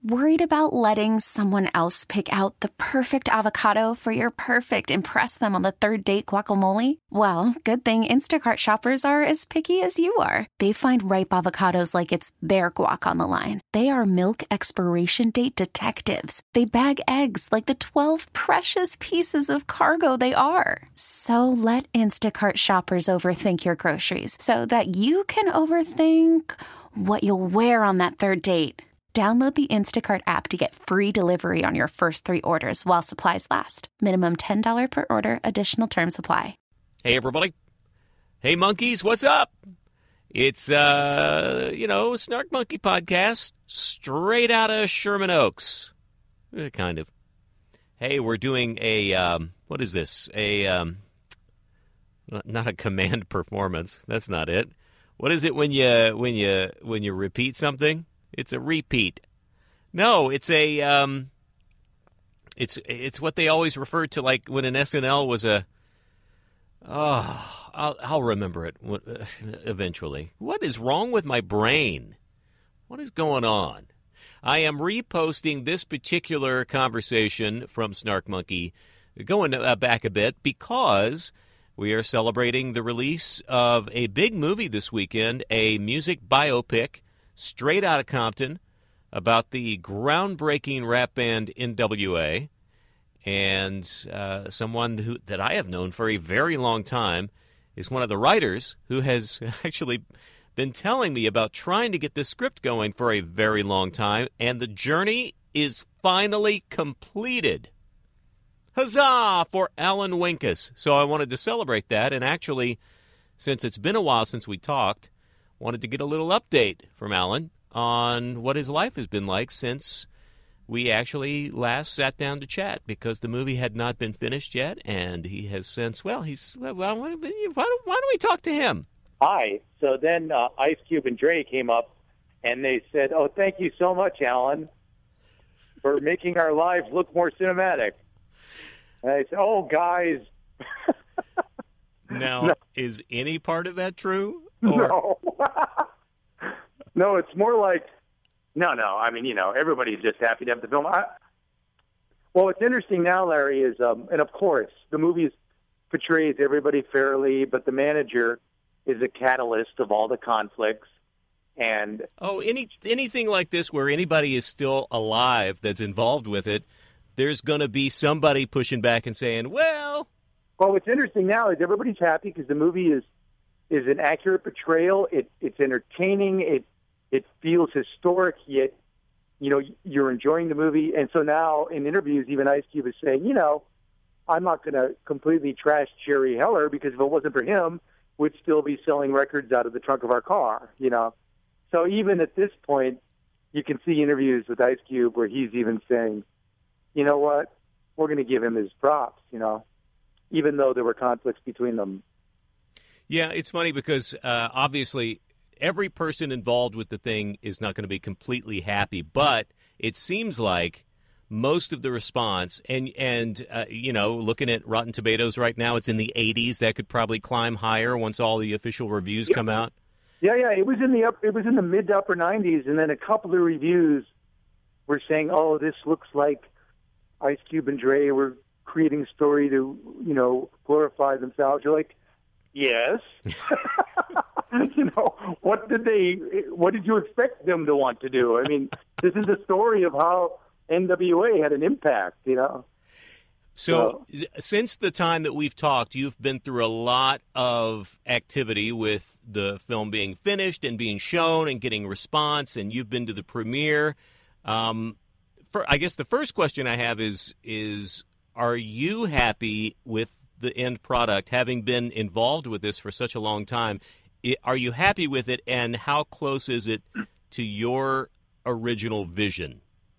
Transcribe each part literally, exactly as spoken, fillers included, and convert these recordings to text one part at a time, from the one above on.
Worried about letting someone else pick out the perfect avocado for your perfect impress them on the third date guacamole? Well, good thing Instacart shoppers are as picky as you are. They find ripe avocados like it's their guac on the line. They are milk expiration date detectives. They bag eggs like the twelve precious pieces of cargo they are. So let Instacart shoppers overthink your groceries so that you can overthink what you'll wear on that third date. Download the Instacart app to get free delivery on your first three orders while supplies last. Minimum ten dollars per order. Additional terms apply. Hey, everybody. Hey, monkeys, what's up? It's, uh, you know, Snark Monkey Podcast, straight out of Sherman Oaks. Eh, kind of. Hey, we're doing a, um, what is this? A, um, not a command performance. That's not it. What is it when you, when you, when you repeat something? It's a repeat. No, it's a um, it's it's what they always refer to, like when an S N L was a. Oh, I'll I'll remember it eventually. What is wrong with my brain? What is going on? I am reposting this particular conversation from Snark Monkey, going uh, back a bit, because we are celebrating the release of a big movie this weekend, a music biopic straight out of Compton about the groundbreaking rap band N W A, and uh, someone who that I have known for a very long time is one of the writers who has actually been telling me about trying to get this script going for a very long time, and the journey is finally completed. Huzzah for Alan Winkus. So I wanted to celebrate that, and actually, since it's been a while since we talked, wanted to get a little update from Alan on what his life has been like since we actually last sat down to chat, because the movie had not been finished yet, and he has since, well, he's, well, why don't, why don't we talk to him? Hi. So then uh, Ice Cube and Dre came up, and they said, oh, thank you so much, Alan, for making our lives look more cinematic. And I said, oh, guys. Now, no. Is any part of that true? Or... No. No, it's more like, no, no. I mean, you know, everybody's just happy to have the film. I, well, what's interesting now, Larry, is, um, and of course, the movie portrays everybody fairly, but the manager is a catalyst of all the conflicts. And oh, any anything like this where anybody is still alive that's involved with it, there's going to be somebody pushing back and saying, well... Well, what's interesting now is everybody's happy because the movie is is an accurate portrayal. It, it's entertaining. It it feels historic, yet, you know, you're enjoying the movie. And so now in interviews, even Ice Cube is saying, you know, I'm not going to completely trash Jerry Heller, because if it wasn't for him, we'd still be selling records out of the trunk of our car, you know. So even at this point, you can see interviews with Ice Cube where he's even saying, you know what, we're going to give him his props, you know, even though there were conflicts between them. Yeah, it's funny because uh, obviously every person involved with the thing is not going to be completely happy, but it seems like most of the response, and, and uh, you know, looking at Rotten Tomatoes right now, it's in the eighties. That could probably climb higher once all the official reviews yeah. come out. Yeah, yeah, it was in the up, it was in the mid to upper nineties, and then a couple of reviews were saying, "Oh, this looks like Ice Cube and Dre were creating a story to, you know, glorify themselves." You're like, yes. You know, what did they? What did you expect them to want to do? I mean, this is a story of how N W A had an impact, you know. So, so, since the time that we've talked, you've been through a lot of activity with the film being finished and being shown and getting response, and you've been to the premiere. Um, for, I guess the first question I have is, is are you happy with the end product, having been involved with this for such a long time? It, are you happy with it, and how close is it to your original vision?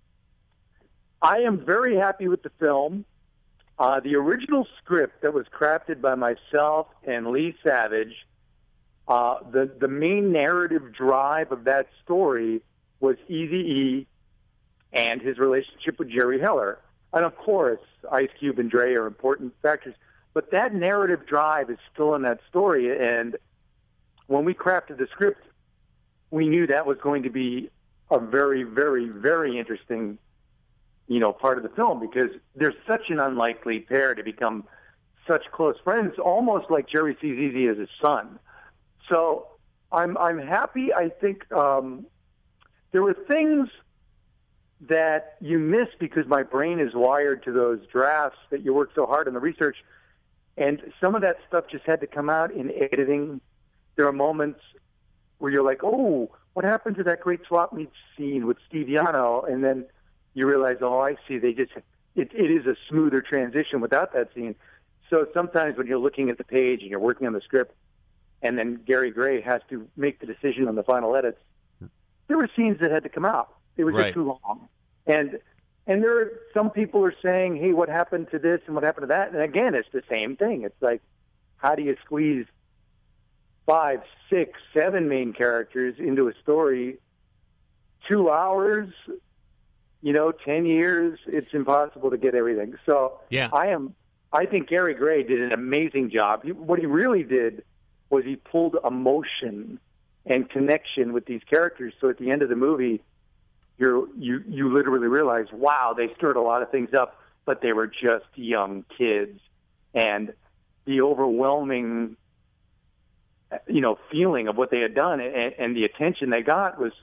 I am very happy with the film. Uh, the original script that was crafted by myself and Lee Savage, uh, the, the main narrative drive of that story was Eazy-E and his relationship with Jerry Heller. And, of course, Ice Cube and Dre are important factors. But that narrative drive is still in that story. And when we crafted the script, we knew that was going to be a very, very, very interesting, you know, part of the film, because they're such an unlikely pair to become such close friends, almost like Jerry sees Easy as his son. So I'm I'm happy. I think um, there were things that you miss because my brain is wired to those drafts that you work so hard on the research, and some of that stuff just had to come out in editing. There are moments where you're like, oh, what happened to that great swap meet scene with Steve Yano? And then you realize, oh, I see. They just it, it is a smoother transition without that scene. So sometimes when you're looking at the page and you're working on the script, and then Gary Gray has to make the decision on the final edits, there were scenes that had to come out. It was Right. just too long. And and there are some people are saying, hey, what happened to this and what happened to that? And again, it's the same thing. It's like, how do you squeeze five, six, seven main characters into a story? Two hours, you know, ten years, it's impossible to get everything. So Yeah. I am I think Gary Gray did an amazing job. He, what he really did was he pulled emotion and connection with these characters. So at the end of the movie, you're, you you literally realize, wow, they stirred a lot of things up, but they were just young kids. And the overwhelming, you know, feeling of what they had done and, and the attention they got was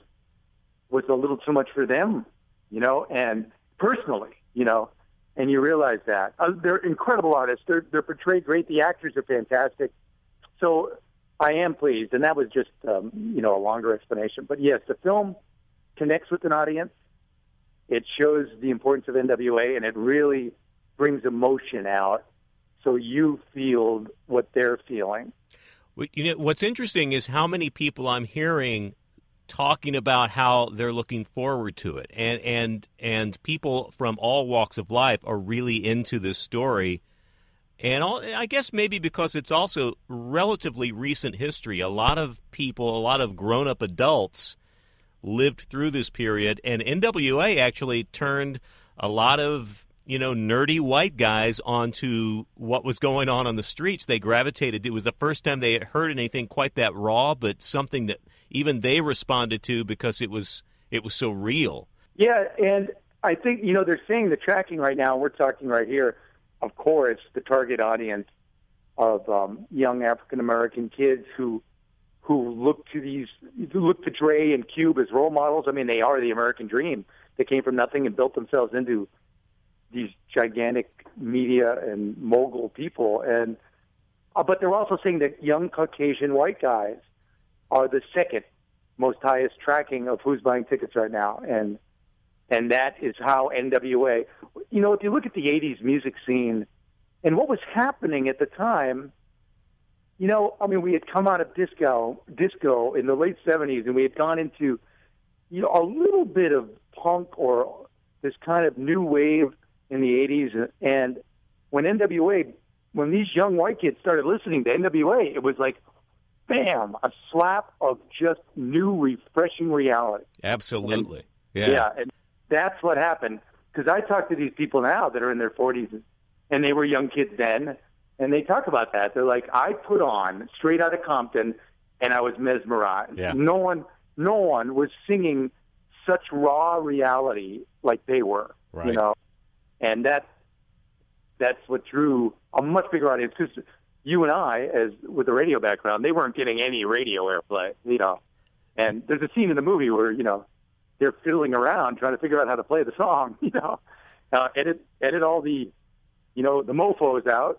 was a little too much for them, you know, and personally, you know. And you realize that. Uh, they're incredible artists. They're, they're portrayed great. The actors are fantastic. So I am pleased. And that was just, um, you know, a longer explanation. But yes, the film connects with an audience. It shows the importance of N W A, and it really brings emotion out so you feel what they're feeling. You know, what's interesting is how many people I'm hearing talking about how they're looking forward to it, and and and people from all walks of life are really into this story, and all, I guess maybe because it's also relatively recent history. A lot of people, a lot of grown-up adults lived through this period, and N W A actually turned a lot of, you know, nerdy white guys onto what was going on on the streets. They gravitated. It was the first time they had heard anything quite that raw, but something that even they responded to because it was it was so real. Yeah, and I think, you know, they're saying the tracking right now, we're talking right here, of course, the target audience of um, young African-American kids who who look to these, who look to Dre and Cube as role models. I mean, they are the American dream. They came from nothing and built themselves into these gigantic media and mogul people. And uh, but they're also saying that young Caucasian white guys are the second most highest tracking of who's buying tickets right now. And and that is how N W A, you know, if you look at the eighties music scene and what was happening at the time, you know, I mean, we had come out of disco, disco in the late seventies, and we had gone into, you know, a little bit of punk or this kind of new wave in the eighties. And when N W A, when these young white kids started listening to N W A, it was like, bam, a slap of just new, refreshing reality. Absolutely. And, yeah. Yeah, and that's what happened. Because I talk to these people now that are in their forties, and they were young kids then, and they talk about that. They're like, I put on Straight Outta Compton, and I was mesmerized. Yeah. No one, no one was singing such raw reality like they were. Right. You know, and that that's what drew a much bigger audience. Because you and I, as with a radio background, they weren't getting any radio airplay. You know, and there's a scene in the movie where, you know, they're fiddling around trying to figure out how to play the song. You know, uh, edit edit all the, you know, the mofos out.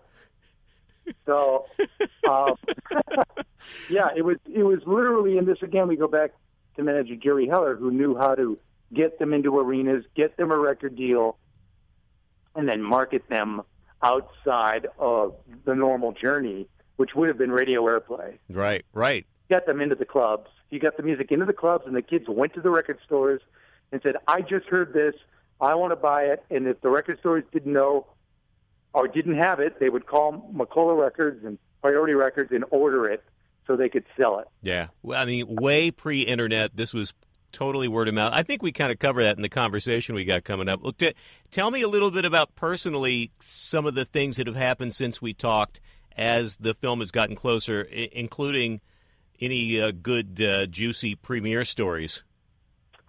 So, um, yeah, it was it was literally, and this again, we go back to manager Gary Heller, who knew how to get them into arenas, get them a record deal, and then market them outside of the normal journey, which would have been radio airplay. Right, right. Got them into the clubs. You got the music into the clubs, and the kids went to the record stores and said, I just heard this. I want to buy it. And if the record stores didn't know or didn't have it, they would call McCullough Records and Priority Records and order it so they could sell it. Yeah. Well, I mean, way pre-internet, this was totally word of mouth. I think we kind of cover that in the conversation we got coming up. Look, t- tell me a little bit about personally some of the things that have happened since we talked as the film has gotten closer, I- including any uh, good, uh, juicy premiere stories.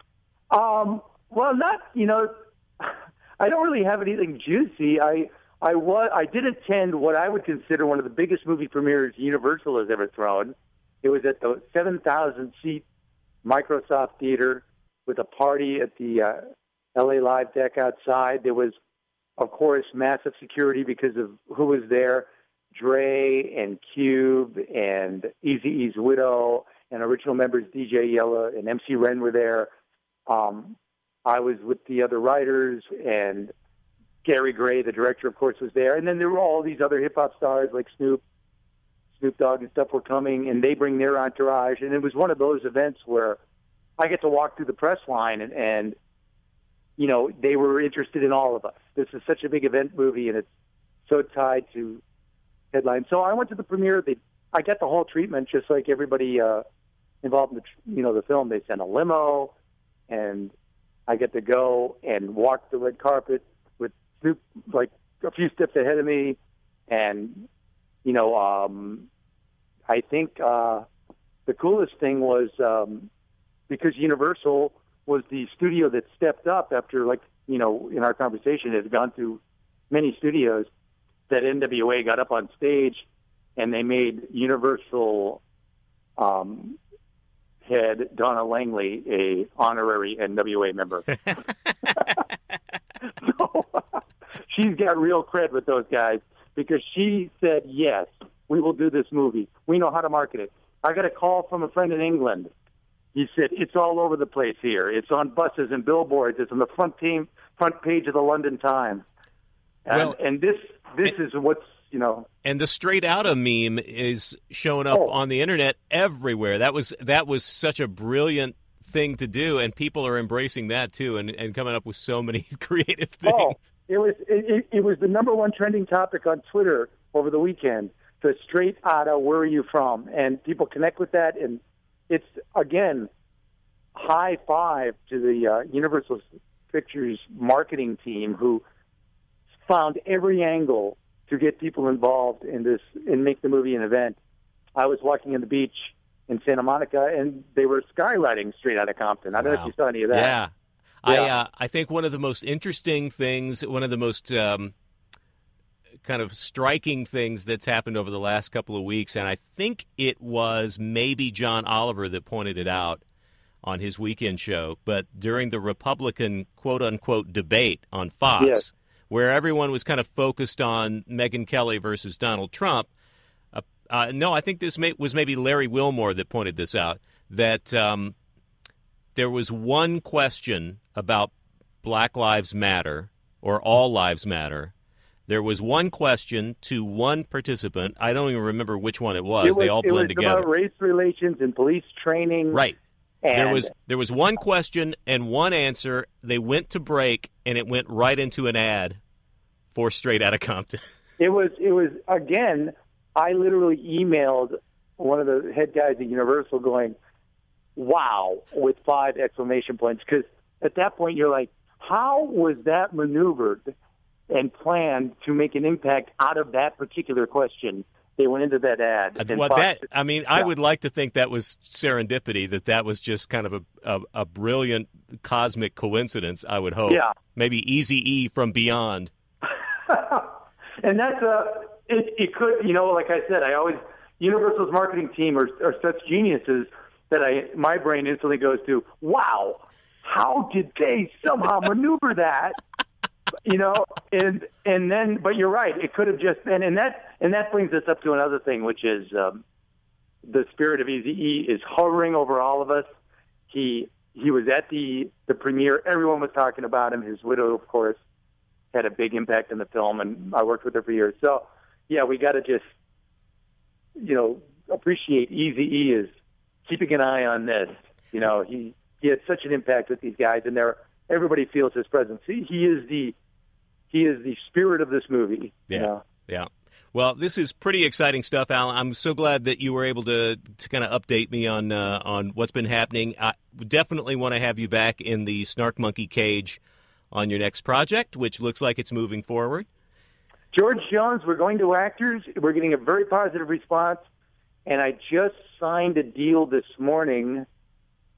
Um, well, not, you know, I don't really have anything juicy. I I was I did attend what I would consider one of the biggest movie premieres Universal has ever thrown. It was at the seven thousand seat Microsoft Theater with a party at the uh, L A Live deck outside. There was, of course, massive security because of who was there. Dre and Cube and Eazy-E's widow and original members D J Yella and M C Ren were there. Um, I was with the other writers, and Gary Gray, the director, of course, was there. And then there were all these other hip-hop stars like Snoop, Snoop Dogg and stuff were coming, and they bring their entourage. And it was one of those events where I get to walk through the press line, and, and you know, they were interested in all of us. This is such a big event movie, and it's so tied to headline. So I went to the premiere. They, I got the whole treatment, just like everybody uh, involved in the, you know, the film. They sent a limo, and I get to go and walk the red carpet with Snoop, like a few steps ahead of me, and you know, um, I think uh, the coolest thing was um, because Universal was the studio that stepped up after, like, you know, in our conversation, it had gone through many studios. That N W A got up on stage and they made Universal um, head Donna Langley a honorary N W A member. So she's got real cred with those guys because she said, yes, we will do this movie. We know how to market it. I got a call from a friend in England. He said, it's all over the place here. It's on buses and billboards. It's on the front team, front page of the London Times. And, well, and this this is what's, you know. And the Straight Outta meme is showing up oh. on the internet everywhere. That was that was such a brilliant thing to do, and people are embracing that too, and, and coming up with so many creative things. Oh, it was it, it was the number one trending topic on Twitter over the weekend. The Straight Outta, where are you from? And people connect with that, and it's, again, high five to the uh, Universal Pictures marketing team who found every angle to get people involved in this and make the movie an event. I was walking on the beach in Santa Monica, and they were skylighting Straight Outta Compton. I don't Wow. know if you saw any of that. Yeah. Yeah. I uh, I think one of the most interesting things, one of the most um, kind of striking things that's happened over the last couple of weeks, and I think it was maybe John Oliver that pointed it out on his weekend show, but during the Republican quote-unquote debate on Fox, Yes. where everyone was kind of focused on Megyn Kelly versus Donald Trump, uh, uh, no, I think this may, was maybe Larry Wilmore that pointed this out, that um, there was one question about Black Lives Matter or All Lives Matter. There was one question to one participant. I don't even remember which one it was. It was they all it blend was together. about race relations and police training. Right. And There was there was one question and one answer. They went to break, and it went right into an ad for Straight Outta Compton. It was, it was again, I literally emailed one of the head guys at Universal going, wow, with five exclamation points. Because at that point, you're like, how was that maneuvered and planned to make an impact out of that particular question? They went into that ad. And Well, Fox- that I mean, I Yeah. would like to think that was serendipity, that that was just kind of a, a, a brilliant cosmic coincidence, I would hope. Yeah. Maybe Eazy-E from Beyond. And that's a, it, it could, you know, like I said, I always, Universal's marketing team are, are such geniuses that I, my brain instantly goes to, wow, how did they somehow maneuver that? You know, and, and then, but you're right, it could have just been, and that, and that brings us up to another thing, which is um, the spirit of Eazy-E is hovering over all of us. He, he was at the, the premiere. Everyone was talking about him. His widow, of course, had a big impact in the film, and I worked with her for years. So, yeah, we got to just, you know, appreciate Eazy-E is keeping an eye on this. You know, he, he had such an impact with these guys, and they're, everybody feels his presence. He, he is the he is the spirit of this movie. Yeah, you know? yeah. Well, this is pretty exciting stuff, Alan. I'm so glad that you were able to to kind of update me on uh, on what's been happening. I definitely want to have you back in the Snark Monkey cage on your next project, which looks like it's moving forward. George Jones, we're going to actors. We're getting a very positive response, and I just signed a deal this morning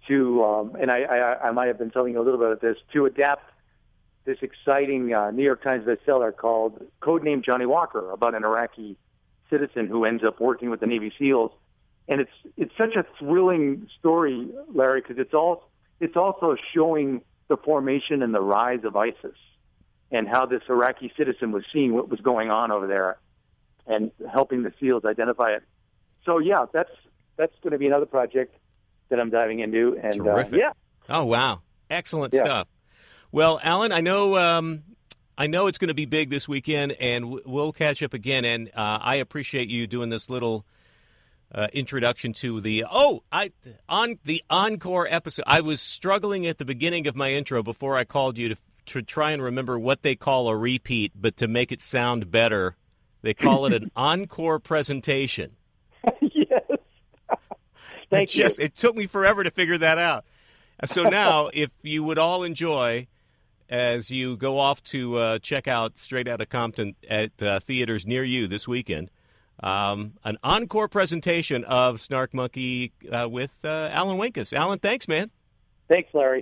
to, um, and I, I, I might have been telling you a little bit of this, to adapt this exciting uh, New York Times bestseller called Codename Johnny Walker, about an Iraqi citizen who ends up working with the Navy SEALs. And it's it's such a thrilling story, Larry, because it's all it's also showing the formation and the rise of ISIS and how this Iraqi citizen was seeing what was going on over there and helping the SEALs identify it. So yeah, that's that's going to be another project that I'm diving into. And Terrific. Uh, yeah. Oh wow, excellent Yeah. stuff. Well, Alan, I know um, I know it's going to be big this weekend, and w- we'll catch up again. And uh, I appreciate you doing this little uh, introduction to the oh, I on the encore episode. I was struggling at the beginning of my intro before I called you to to try and remember what they call a repeat, but to make it sound better, they call it an encore presentation. Yes. Thank it just, you. It took me forever to figure that out. So now, if you would all enjoy, as you go off to uh, check out Straight Outta Compton at uh, theaters near you this weekend, um, an encore presentation of Snark Monkey uh, with uh, Alan Winkus. Alan, thanks, man. Thanks, Larry.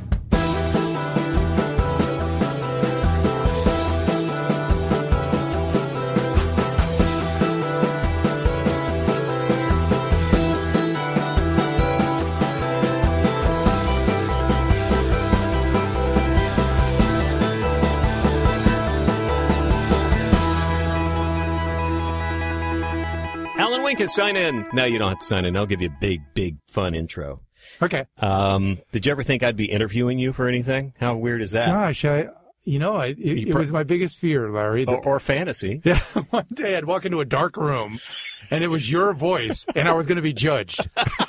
Alan Winkus, sign in. No, you don't have to sign in. I'll give you a big, big, fun intro. Okay. Um, did you ever think I'd be interviewing you for anything? How weird is that? Gosh, I, you know, I, it, You it pro- was my biggest fear, Larry. Or, or fantasy. Yeah, one day I'd walk into a dark room, and it was your voice, and I was going to be judged.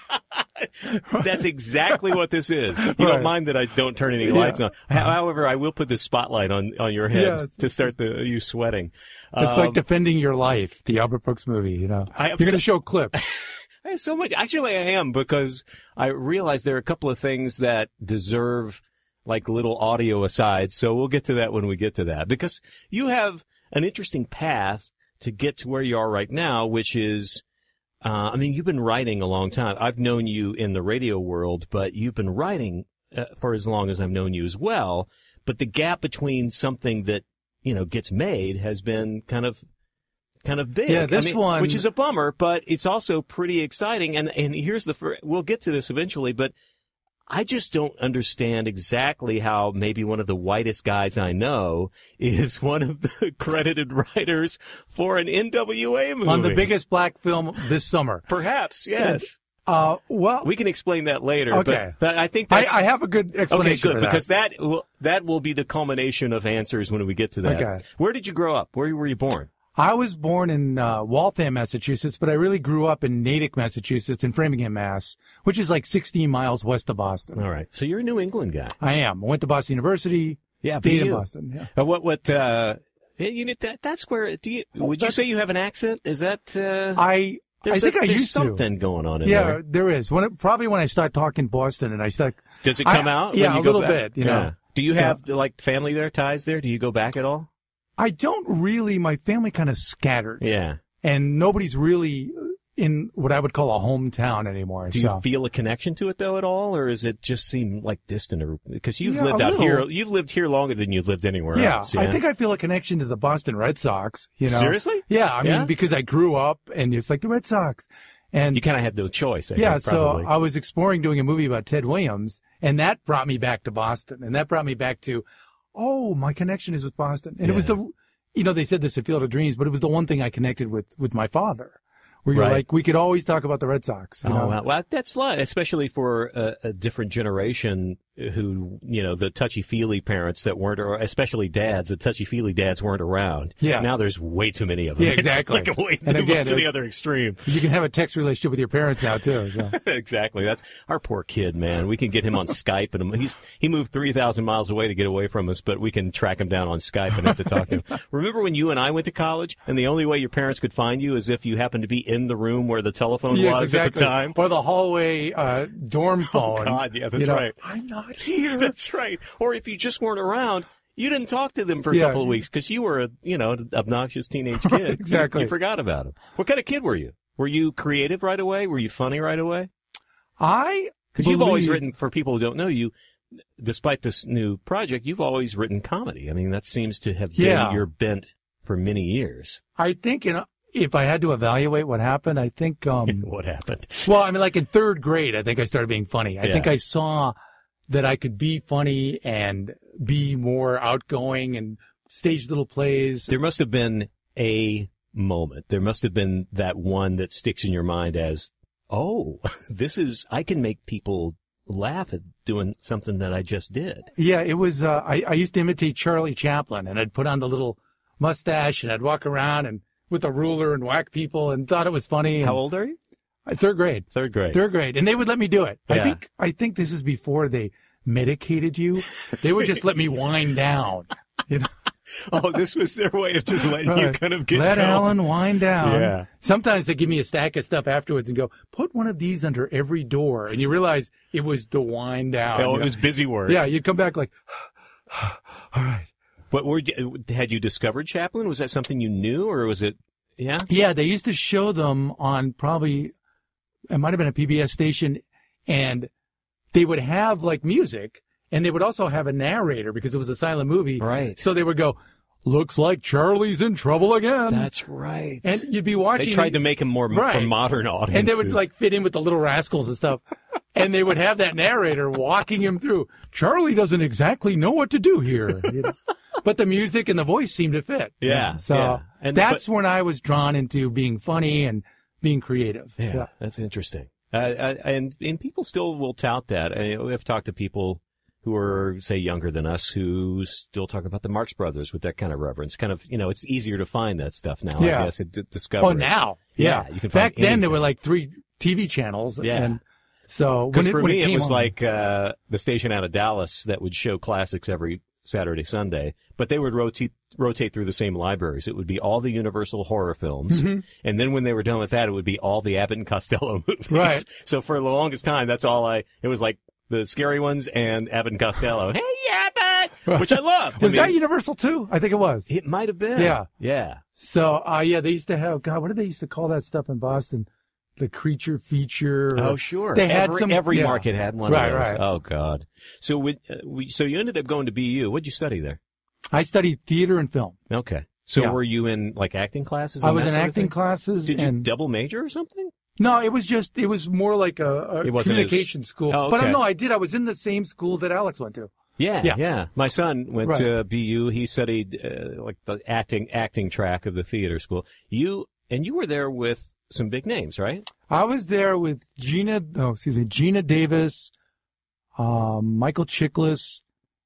That's exactly what this is. You Right. don't mind that I don't turn any Yeah. lights on. However, I will put the spotlight on, on your head Yes. to start the you sweating. It's Um, like Defending Your Life, the Albert Brooks movie, you know. I You're have going so- to show clips. I have so much. Actually, I am, because I realize there are a couple of things that deserve like little audio asides. So we'll get to that when we get to that, because you have an interesting path to get to where you are right now, which is, uh, I mean, you've been writing a long time. I've known you in the radio world, but you've been writing uh, for as long as I've known you as well. But the gap between something that, you know, gets made has been kind of kind of big. Yeah, this I mean, one- which is a bummer, but it's also pretty exciting. And and here's the fir- we'll get to this eventually, but I just don't understand exactly how maybe one of the whitest guys I know is one of the credited writers for an N W A movie. On the biggest black film this summer. Perhaps, yes. Uh, well, We can explain that later. Okay. But, but I think I, that's... I have a good okay, explanation good, for that. because that will, that will be the culmination of answers when we get to that. Okay. Where did you grow up? Where were you born? I was born in uh, Waltham, Massachusetts, but I really grew up in Natick, Massachusetts, in Framingham, Mass, which is like sixteen miles west of Boston. All right. So you're a New England guy. I am. I went to Boston University, Yeah, stayed in B U. Boston. Yeah. Uh, what, what, uh, you know, that, that's where, do you, would you that's- say you have an accent? Is that, uh, I there's I think a- I there's used something going on in to. Yeah, there. there is. When it, probably when I start talking Boston and I start. Does it I- come out? yeah, when you a go little back? bit, you know. Yeah. Do you So- have, like, family there, ties there? Do you go back at all? I don't really. My family kind of scattered, Yeah. and nobody's really in what I would call a hometown anymore. Do so. you feel a connection to it though at all, or does it just seem like distant? Or because you've Yeah, lived a out here, little. you've lived here longer than you've lived anywhere Yeah, else. I think I feel a connection to the Boston Red Sox. You know, Seriously? Yeah, I Yeah? mean because I grew up and it's like the Red Sox, and you kind of had no choice. I yeah, think, so probably. I was exploring doing a movie about Ted Williams, and that brought me back to Boston, and that brought me back to, oh, my connection is with Boston, and it was Yeah. the, you know, they said this at Field of Dreams, but it was the one thing I connected with with my father, where you're Right. like, we could always talk about the Red Sox. You Oh, know? wow. Well, that's light, especially for a, a different generation who, you know, the touchy-feely parents that weren't, or especially dads, the touchy-feely dads weren't around. Yeah. Now there's way too many of them. Yeah, exactly. It's like a way And too again, much to the it's- other extreme. You can have a text relationship with your parents now too. So. Exactly. That's our poor kid, man. We can get him on Skype, and he's he moved three thousand miles away to get away from us, but we can track him down on Skype and have to talk to him. Remember when you and I went to college, and the only way your parents could find you is if you happened to be in the room where the telephone Yes, was exactly. at the time? Or the hallway uh, dorm phone. Oh, God, yeah, that's You know, right. I'm not here. That's right. Or if you just weren't around, you didn't talk to them for a Yeah. couple of weeks because you were a, you know, an obnoxious teenage kid. Exactly. You, you forgot about him. What kind of kid were you? Were you creative right away? Were you funny right away? I Because you've always written, for people who don't know you, despite this new project, you've always written comedy. I mean, that seems to have been Yeah. your bent for many years. I think, you know, if I had to evaluate what happened, I think, um, What happened? well, I mean, like in third grade, I think I started being funny. I Yeah. think I saw that I could be funny and be more outgoing and stage little plays. There must have been a moment. There must have been that one that sticks in your mind as, oh, this is, I can make people laugh at doing something that I just did. Yeah, it was, uh, I, I used to imitate Charlie Chaplin, and I'd put on the little mustache and I'd walk around and with a ruler and whack people and thought it was funny. How and, old are you? uh, Third grade. Third grade. Third grade. And they would let me do it. Yeah. I think, I think this is before they medicated you. They would just let me wind down. You know? Oh, this was their way of just letting you kind of get Let going. Alan wind down. Yeah. Sometimes they give me a stack of stuff afterwards and go, put one of these under every door. And you realize it was to wind down. Oh, You it know? was busy work. Yeah, you'd come back like, all right. But were you, had you discovered Chaplin? Was that something you knew, or was it? Yeah. Yeah, they used to show them on probably, it might have been a P B S station, and they would have like music, and they would also have a narrator because it was a silent movie. Right. So they would go, looks like Charlie's in trouble again. That's right. And you'd be watching. They tried to make him more Right. for modern audiences. And they would like fit in with the Little Rascals and stuff. And they would have that narrator walking him through. Charlie doesn't exactly know what to do here. You know? But the music and the voice seemed to fit. you Yeah, know? So yeah. And- that's but- when I was drawn into being funny and being creative. Yeah, that's interesting. Uh, uh, and and people still will tout that. I, I've talked to people who are, say, younger than us who still talk about the Marx Brothers with that kind of reverence. Kind of, you know, it's easier to find that stuff now, Yeah. I guess, at D- Discovery. Oh, now. Yeah, Yeah. you can Back find then, there were anything. like three T V channels. Yeah. And so Because when it, for when me, it, it, came was on- like uh, the station out of Dallas that would show classics every Saturday, Sunday, but they would rotate rotate through the same libraries. It would be all the Universal horror films, Mm-hmm. and then when they were done with that, it would be all the Abbott and Costello movies. Right. So for the longest time, that's all I. It was like the scary ones and Abbott and Costello. Hey, Abbott, which I loved. Was I mean, that Universal too? I think it was. It might have been. Yeah. Yeah. So, uh, yeah, they used to have, God, what did they used to call that stuff in Boston? The creature feature. Oh, sure. They had every, some, every yeah. market had one Right, of those. right. Oh, God. So, we, uh, we, so you ended up going to B U. What'd you study there? I studied theater and film. Okay. So Yeah. were you in like acting classes? I and was that in sort of acting thing? classes. Did you and double major or something? No, it was just, it was more like a, a It wasn't as- communication school. Oh, But okay. uh, no, I did. I was in the same school that Alex went to. Yeah, yeah. Yeah. My son went Right. to B U. He studied uh, like the acting acting track of the theater school. You and you were there with some big names, right? I was there with Gina, oh, excuse me, Gina Davis, um, Michael Chiklis,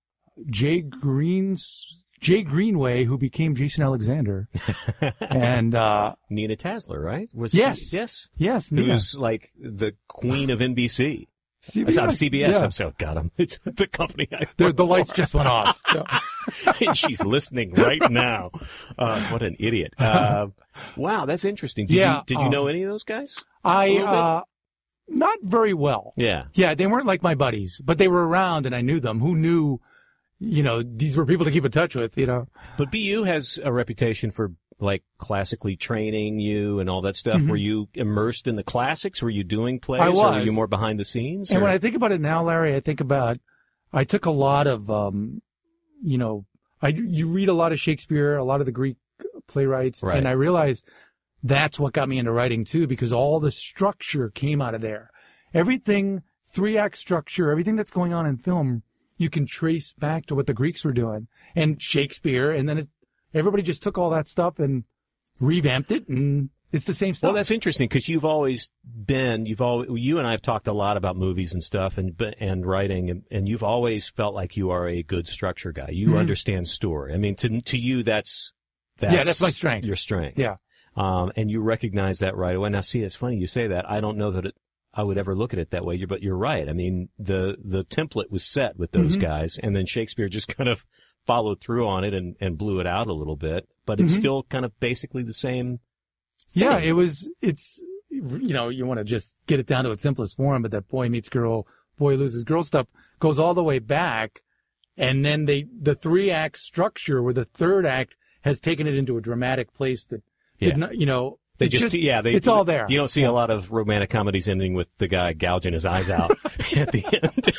Jay Greens, Jay Greenway, who became Jason Alexander, and uh, Nina Tasler, right? Was Yes. she, yes. yes, Nina. Who's like the queen of N B C. C B I S. saw C B S. Yeah. I'm so God. I'm, it's the company. I The, work the lights for. just went off. So, and she's listening right now. Uh, what an idiot! Uh, wow, that's interesting. Did Yeah, you did you um, know any of those guys? I little bit? uh, not very well. Yeah. Yeah, they weren't like my buddies, but they were around and I knew them. Who knew, you know, these were people to keep in touch with, you know. But B U has a reputation for like classically training you and all that stuff. Mhm. Were you immersed in the classics? Were you doing plays? I Or were was. you more behind the scenes? And or- when I think about it now, Larry, I think about, I took a lot of, um, you know, I, you read a lot of Shakespeare, a lot of the Greek playwrights, Right. and I realized that's what got me into writing too, because all the structure came out of there. Everything, three act structure, everything that's going on in film, you can trace back to what the Greeks were doing and Shakespeare. And then it, everybody just took all that stuff and revamped it, and it's the same stuff. Well, that's interesting because you've always been, you've all, you and I have talked a lot about movies and stuff and but- and writing, and, and you've always felt like you are a good structure guy. You Mhm. understand story. I mean, to to you, that's that's Yeah, that's my strength. Your strength. Yeah. Um, and you recognize that right away. Now, see, it's funny you say that. I don't know that it, I would ever look at it that way, but you're right. I mean, the the template was set with those Mhm. guys, and then Shakespeare just kind of followed through on it and, and blew it out a little bit. But it's Mhm. still kind of basically the same. Yeah, thing. it was, it's, you know, you want to just get it down to its simplest form, but that boy meets girl, boy loses girl stuff goes all the way back. And then they, the three act structure where the third act has taken it into a dramatic place that Yeah. did not, you know, They It's just, just- yeah, they, it's all there. You don't see a lot of romantic comedies ending with the guy gouging his eyes out at the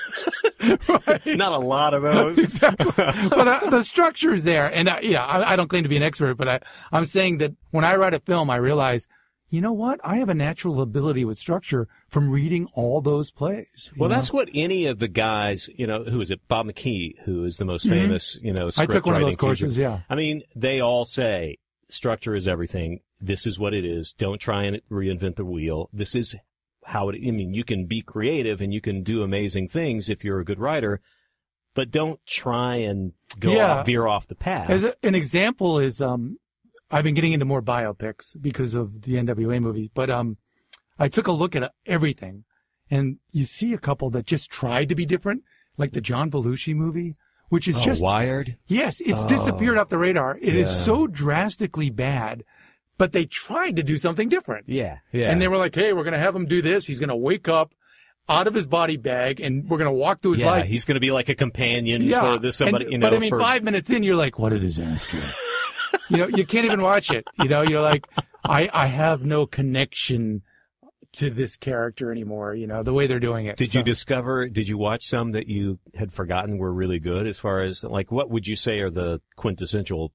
end. Right. Not a lot of those. Exactly. But uh, the structure is there. And, uh, yeah, I, I don't claim to be an expert, but I, I'm saying that when I write a film, I realize, you know what? I have a natural ability with structure from reading all those plays. Well, you that's know? what any of the guys, you know, who is it? Bob McKee, who is the most Mhm. famous, you know, I script took one of those writing teacher. courses, yeah. I mean, they all say structure is everything. This is what it is. Don't try and reinvent the wheel. This is how it, I mean, you can be creative and you can do amazing things if you're a good writer, but don't try and go Yeah. off, veer off the path. As a, an example is, um, I've been getting into more biopics because of the N W A movies, but um, I took a look at everything, and you see a couple that just tried to be different, like the John Belushi movie, which is Oh, just Wired? yes, it's Oh. disappeared off the radar. It is Yeah. so drastically bad, but they tried to do something different. Yeah, yeah. And they were like, hey, we're going to have him do this. He's going to wake up out of his body bag, and we're going to walk through his yeah, life. he's going to be like a companion Yeah. for this somebody, And- you know. but I mean, for, five minutes in, you're like, what a disaster. You know, you can't even watch it. You know, you're like, I, I have no connection to this character anymore, you know, the way they're doing it. Did So- you discover, did you watch some that you had forgotten were really good as far as, like, what would you say are the quintessential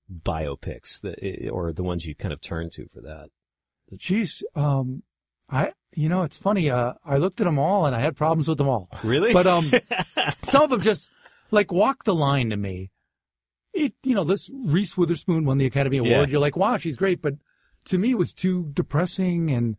biopics that, or the ones you kind of turn to for that? Jeez, um, I, you know, it's funny. Uh, I looked at them all and I had problems with them all. Really? But, um, some of them just, like, walk the line to me. It, you know, this Reese Witherspoon won the Academy Award. Yeah. You're like, wow, she's great. But to me, it was too depressing. And,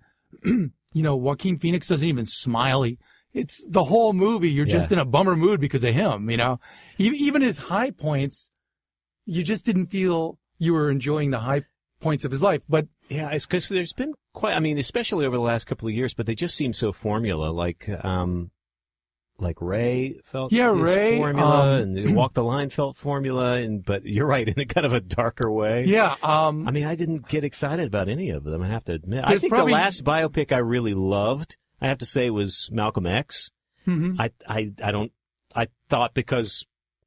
you know, Joaquin Phoenix doesn't even smile. He, it's the whole movie. You're just Yeah. in a bummer mood because of him, you know, even, even his high points, you just didn't feel you were enjoying the high points of his life. But Yeah, it's because there's been quite, I mean, especially over the last couple of years, but they just seem so formula, like, um, like Ray felt Yeah, his Ray, formula, um, and Walk the Line felt formula, and but you're right, in a kind of a darker way. yeah, um, I mean, I didn't get excited about any of them, I have to admit. I There's think probably- the last biopic I really loved, I have to say, was Malcolm X. mhm. I, I, I don't, I thought because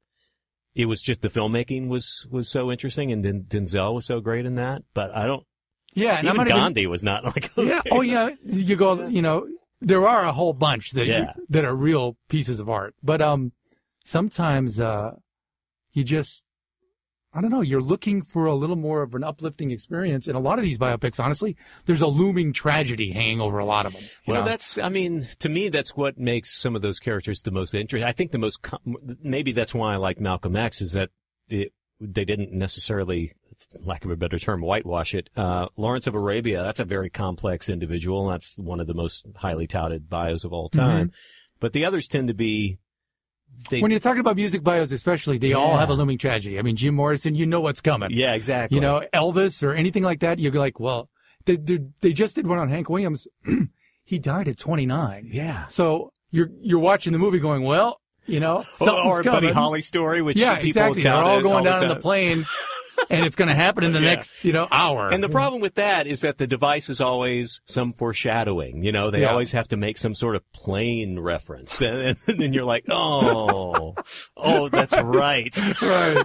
it was just the filmmaking was, was so interesting, and then Denzel was so great in that, but I don't, yeah, and I'm even not even, Gandhi was not like, yeah. okay. Oh, yeah. You go, you know, there are a whole bunch that Yeah. that are real pieces of art, but um, sometimes uh, you just, I don't know, you're looking for a little more of an uplifting experience. And a lot of these biopics, honestly, there's a looming tragedy hanging over a lot of them. you Well, know? that's, I mean, to me, that's what makes some of those characters the most interesting. I think the most, com- maybe that's why I like Malcolm X, is that it, they didn't necessarily, lack of a better term, whitewash it. Uh, Lawrence of Arabia, that's a very complex individual. That's one of the most highly touted bios of all time. But the others tend to be, they, when you're talking about music bios, especially, they all Yeah. have a looming tragedy. I mean, Jim Morrison, you know what's coming. yeah, exactly. You know, Elvis or anything like that, you're like, well, they, they, they just did one on Hank Williams. He died at twenty-nine. yeah. So you're you're watching the movie going, well, you know, Or, something's or Buddy coming. Holly story, which Yeah, people exactly. They're touted all going the down in the time. plane, and it's going to happen in the Yeah. next, you know, hour. And the problem with that is that the device is always some foreshadowing. You know, they Yeah. always have to make some sort of plane reference. And, and then you're like, oh, oh, that's right. right.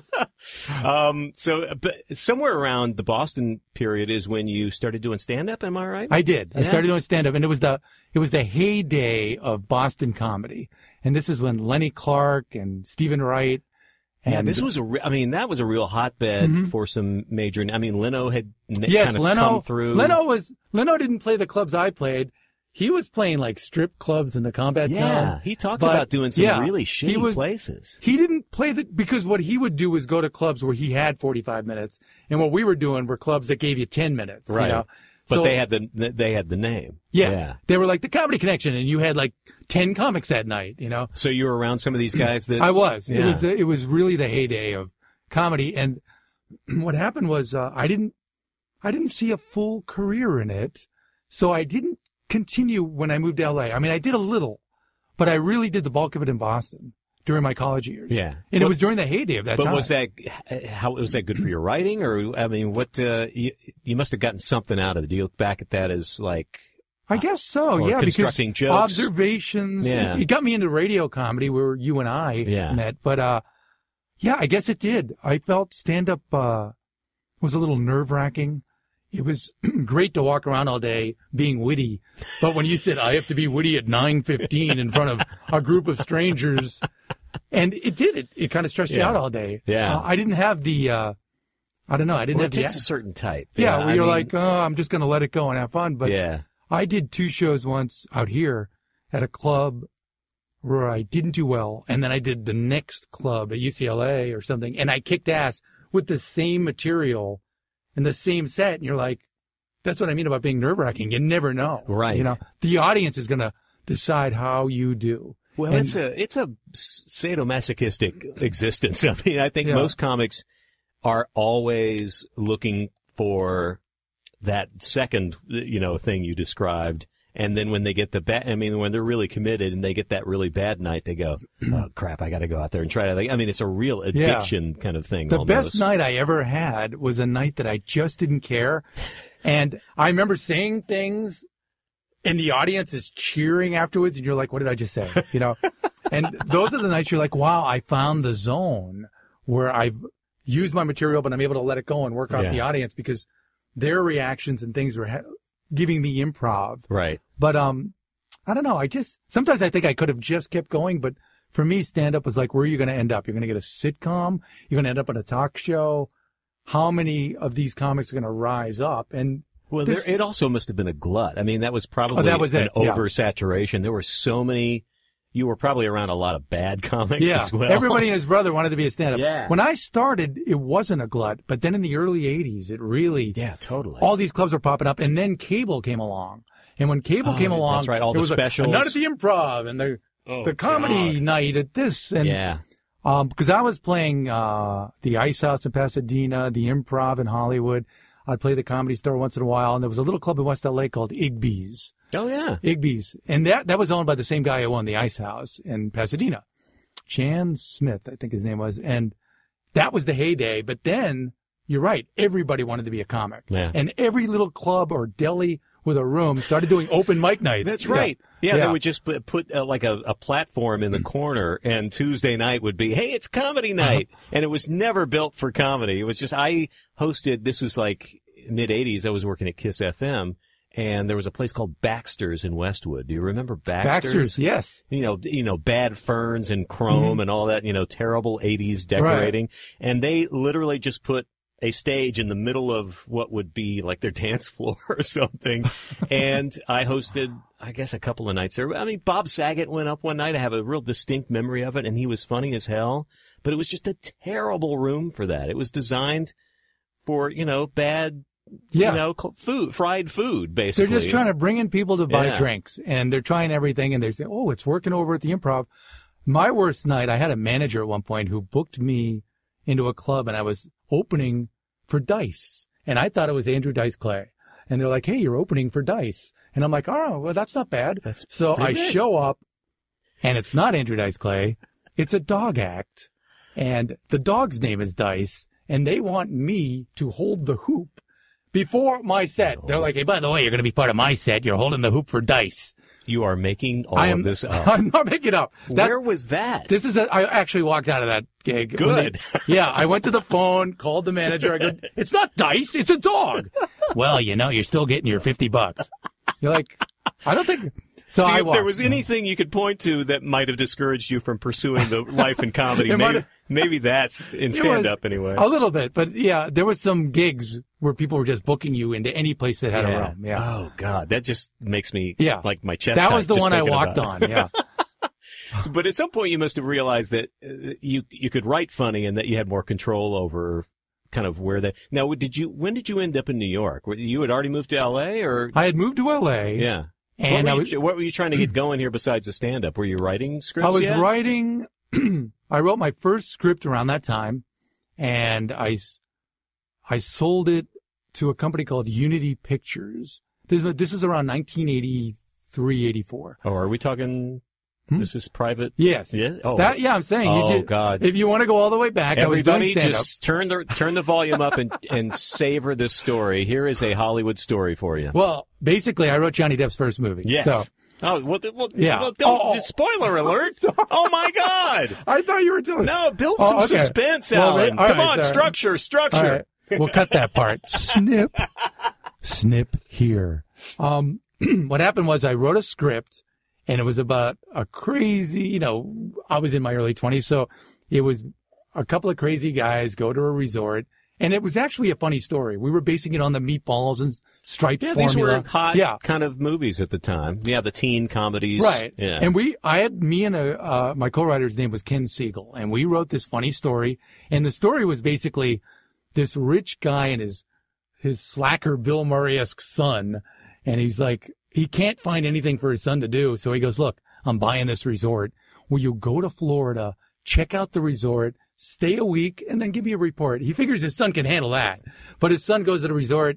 Um, so, but somewhere around the Boston period is when you started doing stand-up, am I right? I did. I Yeah. started doing stand up, and it was the it was the heyday of Boston comedy. And this is when Lenny Clark and Stephen Wright. And yeah, this was a, re- I mean, that was a real hotbed Mhm. for some major, I mean, Leno had n- yes, kind of Leno. come through. Leno was Leno didn't play the clubs I played. He was playing like strip clubs in the Combat yeah, Zone. he talks But, about doing some yeah, really he shitty was- places. He didn't play the because what he would do was go to clubs where he had forty-five minutes, and what we were doing were clubs that gave you ten minutes. Right. You know? But So- they had the, they had the name. yeah, yeah. they were like the Comedy Connection, and you had like ten comics that night. You know, So you were around some of these guys that I was. It Yeah. was it was really the heyday of comedy, and what happened was uh, I didn't I didn't see a full career in it, so I didn't continue when I moved to L A. I mean, I did a little, but I really did the bulk of it in Boston during my college years. Yeah. and it What- was during the heyday of that But time. was that how was that good for your writing, or I mean, what uh, you, you must have gotten something out of it? Do you look back at that as like, I guess so, or yeah, because constructing jokes? observations. Yeah. It, it got me into radio comedy where you and I Yeah. met. But uh, yeah, I guess it did. I felt stand up uh, was a little nerve wracking. it was great to walk around all day being witty. But when you said, I have to be witty at nine fifteen in front of a group of strangers, and it did, it, it kind of stressed you Yeah. out all day. Yeah. Uh, I didn't have the, uh, I don't know, I didn't Well, have it takes the, a certain type. yeah, where I you're mean, like, oh, I'm just going to let it go and have fun. But yeah. I did two shows once out here at a club where I didn't do well, and then I did the next club at U C L A or something, and I kicked ass with the same material and the same set, and you're like, that's what I mean about being nerve-wracking. You never know. Right. You know, the audience is going to decide how you do. Well, And- it's a it's a sadomasochistic existence. I mean, I think Yeah. most comics are always looking for that second, you know, thing you described. And then when they get the bad, I mean, when they're really committed and they get that really bad night, they go, oh, crap, I got to go out there and try to. I mean, it's a real addiction kind of thing. The almost. best night I ever had was a night that I just didn't care. And I remember saying things and the audience is cheering afterwards. And you're like, what did I just say? You know, and those are the nights you're like, wow, I found the zone where I've used my material, but I'm able to let it go and work out Yeah. the audience because their reactions and things were ha- giving me improv. Right. But, um, I don't know. I just, sometimes I think I could have just kept going, but for me, stand up was like, where are you going to end up? You're going to get a sitcom. You're going to end up on a talk show. How many of these comics are going to rise up? And Well, There's- there, it also must have been a glut. I mean, that was probably Oh, that was an it, yeah. oversaturation. There were so many. You were probably around a lot of bad comics yeah, as well. everybody and his brother wanted to be a stand up. Yeah. When I started, it wasn't a glut, but then in the early eighties, it really, Yeah, totally. all these clubs were popping up, and then cable came along. And when cable Oh, came that's along, right, all it the was like, specials. a night at the Improv and the Oh, the comedy God. night at this, and Yeah. um, because I was playing uh the Ice House in Pasadena, the Improv in Hollywood. I'd play the Comedy Store once in a while, and there was a little club in West L A called Igby's. Oh, yeah. Igby's, and that that was owned by the same guy who owned the Ice House in Pasadena, Chan Smith, I think his name was, and that was the heyday. But then you're right, everybody wanted to be a comic, Yeah. and every little club or deli with a room started doing open mic nights. That's Yeah. right. Yeah, Yeah. they would just put, put uh, like a, a platform in the corner, and Tuesday night would be, hey, it's comedy night. And it was never built for comedy. It was just, I hosted, this was like mid eighties, I was working at KISS F M, and there was a place called Baxter's in Westwood. Do you remember Baxter's? Baxter's, yes. You know, you know, bad ferns and chrome and all that, you know, terrible eighties decorating. And they literally just put a stage in the middle of what would be like their dance floor or something. And I hosted, I guess, a couple of nights there. I mean, Bob Saget went up one night. I have a real distinct memory of it, and he was funny as hell. But it was just a terrible room for that. It was designed for, you know, bad, Yeah. you know, co- food, fried food, basically. They're just trying to bring in people to buy Yeah. drinks, and they're trying everything, and they're saying, oh, it's working over at the Improv. My worst night, I had a manager at one point who booked me into a club, and I was opening for Dice, and I thought it was Andrew Dice Clay. And they're like, hey, you're opening for Dice. And I'm like, oh, well, that's not bad. That's so I pretty good. show up, and it's not Andrew Dice Clay. It's a dog act, and the dog's name is Dice, and they want me to hold the hoop before my set. They're like, hey, by the way, you're going to be part of my set. You're holding the hoop for Dice. You are making all I am, of this up. I'm not making it up. That's, Where was that? this is a, I actually walked out of that gig. when Good. they- yeah, I went to the phone, called the manager. I go, it's not Dice, it's a dog. Well, you know, you're still getting your fifty bucks. You're like, I don't think. So See, I if walked. there was anything you could point to that might have discouraged you from pursuing the life in comedy, It might maybe, have- maybe that's in It stand-up was anyway. A little bit, but yeah, there was some gigs where people were just booking you into any place that had a room. Yeah. Oh, God. That just makes me, Yeah. like, my chest That tight was the just one I thinking walked about on. it. Yeah. But at some point you must have realized that uh, you you could write funny and that you had more control over kind of where they. Now, did you? When did you end up in New York? Were- You had already moved to L A, or I had moved to L A. yeah? And what I were, was, you, what were you trying to get going here besides the stand-up? Were you writing scripts? I was yet? writing, I wrote my first script around that time, and I, s- I sold it to a company called Unity Pictures. This, is- this is around nineteen eighty-three, eighty-four. Oh, are we talking? Hmm? This is private. Yes. Yeah. Oh, That, yeah, I'm saying. Oh, you ju- God. If you want to go all the way back, I was Everybody, doing stand-up. just turn the turn the volume up and and savor this story. Here is a Hollywood story for you. Well, basically, I wrote Johnny Depp's first movie. Yes. So Oh, well, th- well, Yeah. well, don't, Oh, oh. just spoiler alert. Oh, my God. I thought you were telling. No, build Oh, some okay. suspense, Well, Alan. all Come right, on, sorry. structure, structure. All right. We'll cut that part. Snip. snip here. Um, what happened was I wrote a script, and it was about a crazy, you know, I was in my early twenties, so it was a couple of crazy guys go to a resort, and it was actually a funny story. We were basing it on the Meatballs and Stripes Yeah, formula. these were hot yeah. kind of movies at the time. Yeah, the teen comedies. Right. Yeah. And we, I had, me and a, uh, my co-writer's name was Ken Siegel, and we wrote this funny story, and the story was basically this rich guy and his, his slacker Bill Murray-esque son, and he's like, he can't find anything for his son to do, so he goes, look, I'm buying this resort. Will you go to Florida, check out the resort, stay a week, and then give me a report? He figures his son can handle that. But his son goes to the resort,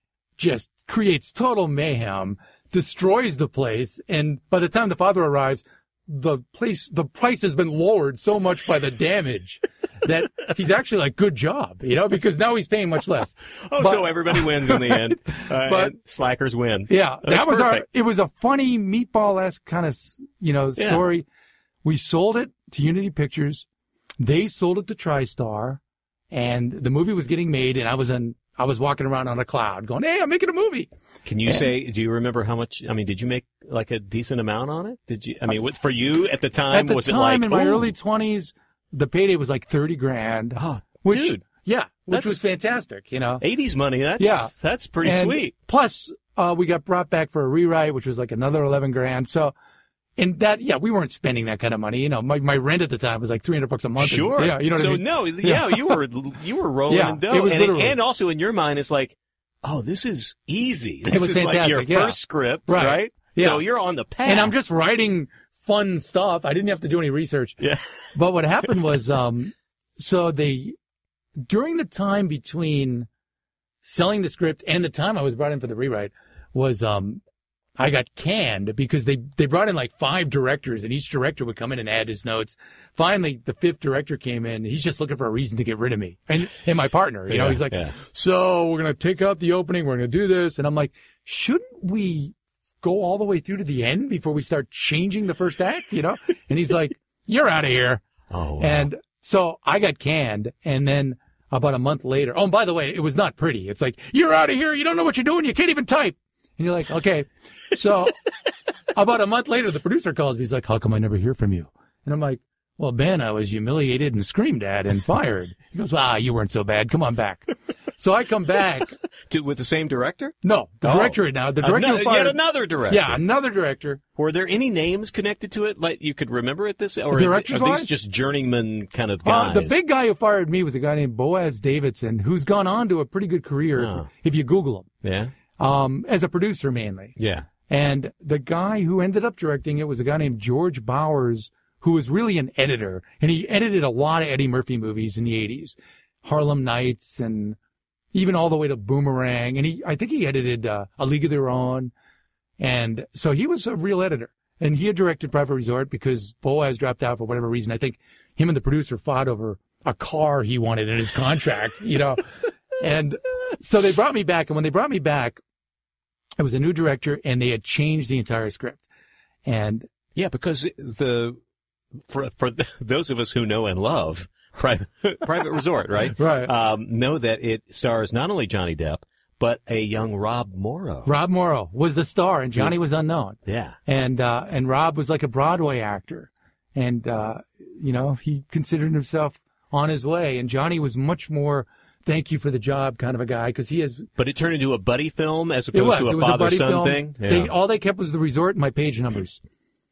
just creates total mayhem, destroys the place, and by the time the father arrives, the place, the price has been lowered so much by the damage that he's actually like, good job, you know, because now he's paying much less. Oh, but, so everybody wins in the end. Uh, but, and slackers win. Yeah, That's that was perfect. our, it was a funny Meatball-esque kind of, you know, Yeah. story. We sold it to Unity Pictures. They sold it to TriStar, and the movie was getting made, and I was in, I was walking around on a cloud going, hey, I'm making a movie. Can you And- say, do you remember how much, I mean, did you make like a decent amount on it? Did you, I mean, what, for you at the time, At the was time, it like, in my ooh, early twenties, the payday was like thirty grand. Oh, which, dude. Yeah, which That's- was fantastic, you know. eighties money, that's, Yeah. that's pretty And sweet. Plus, uh, we got brought back for a rewrite, which was like another eleven grand. So, and that, yeah, we weren't spending that kind of money. You know, my, my rent at the time was like three hundred bucks a month. Sure. Yeah, you know what so I mean? no, yeah, you were, you were rolling Yeah, in dough. it was and, literally- and also in your mind, it's like, oh, this is easy. This was is like your fantastic, yeah. first script, Right. right? Yeah. So you're on the path. And I'm just writing fun stuff. I didn't have to do any research. Yeah. But what happened was, um, so they, during the time between selling the script and the time I was brought in for the rewrite was, um, I got canned because they, they brought in like five directors, and each director would come in and add his notes. Finally, the fifth director came in. He's just looking for a reason to get rid of me and, and my partner. You know, Yeah, he's like, yeah. so we're going to take out the opening. We're going to do this. And I'm like, shouldn't we go all the way through to the end before we start changing the first act? You know? And he's like, you're out of here. Oh, wow. And so I got canned, and then about a month later, oh, and by the way, it was not pretty. It's like, you're out of here. You don't know what you're doing. You can't even type. And you're like, okay. So about a month later, the producer calls me. He's like, how come I never hear from you? And I'm like, well, Ben, I was humiliated and screamed at and fired. He goes, ah, you weren't so bad. Come on back. So I come back. To, with the same director? No, the Oh. director now. The director Another, who fired, yet another director. Yeah, another director. Were there any names connected to it, like you could remember at this, or Directors are these wise? just journeyman kind of Uh, guys? the big guy who fired me was a guy named Boaz Davidson, who's gone on to a pretty good career Oh. if, if you Google him, yeah, um, as a producer mainly. yeah. And the guy who ended up directing it was a guy named George Bowers, who was really an editor. And he edited a lot of Eddie Murphy movies in the eighties. Harlem Nights and even all the way to Boomerang. And he, I think he edited uh, A League of Their Own. And so he was a real editor. And he had directed Private Resort because Boaz dropped out for whatever reason. I think him and the producer fought over a car he wanted in his contract, you know. And so they brought me back. And when they brought me back, it was a new director, and they had changed the entire script. And Yeah, because the for for those of us who know and love Private Private Resort, right? Right. Um, know that it stars not only Johnny Depp but a young Rob Morrow. Rob Morrow was the star, and Johnny was unknown. Yeah. And uh, and Rob was like a Broadway actor, and uh, you know, he considered himself on his way. And Johnny was much more thank you for the job kind of a guy, because he has. But it turned into a buddy film as It opposed was. to It a was a buddy father-son film. thing. Yeah. They, all they kept was the resort and my page numbers.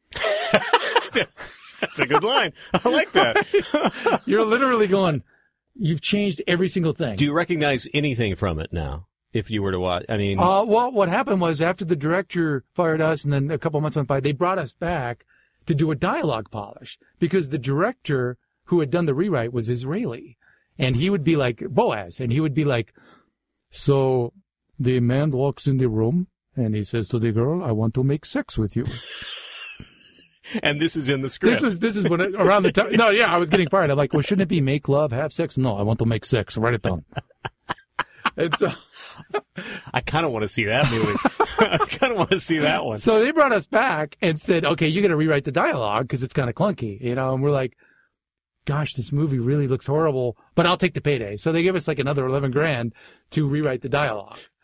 That's a good line. I like that. You're literally going, you've changed every single thing. Do you recognize anything from it now? If you were to watch, I mean, Uh, well, what happened was after the director fired us, and then a couple months went by, they brought us back to do a dialogue polish, because the director who had done the rewrite was Israeli. And he would be like, Boaz, and he would be like, so the man walks in the room and he says to the girl, I want to make sex with you. and this is in the script. This was, this is when, it, around the time, no, yeah, I was getting fired. I'm like, well, shouldn't it be make love, have sex? No, I want to make sex. Write it down. And so, I kind of want to see that movie. I kind of want to see that one. so they brought us back and said, okay, you're going to rewrite the dialogue because it's kind of clunky, you know, and we're like, gosh, this movie really looks horrible, but I'll take the payday. So they gave us like another eleven grand to rewrite the dialogue.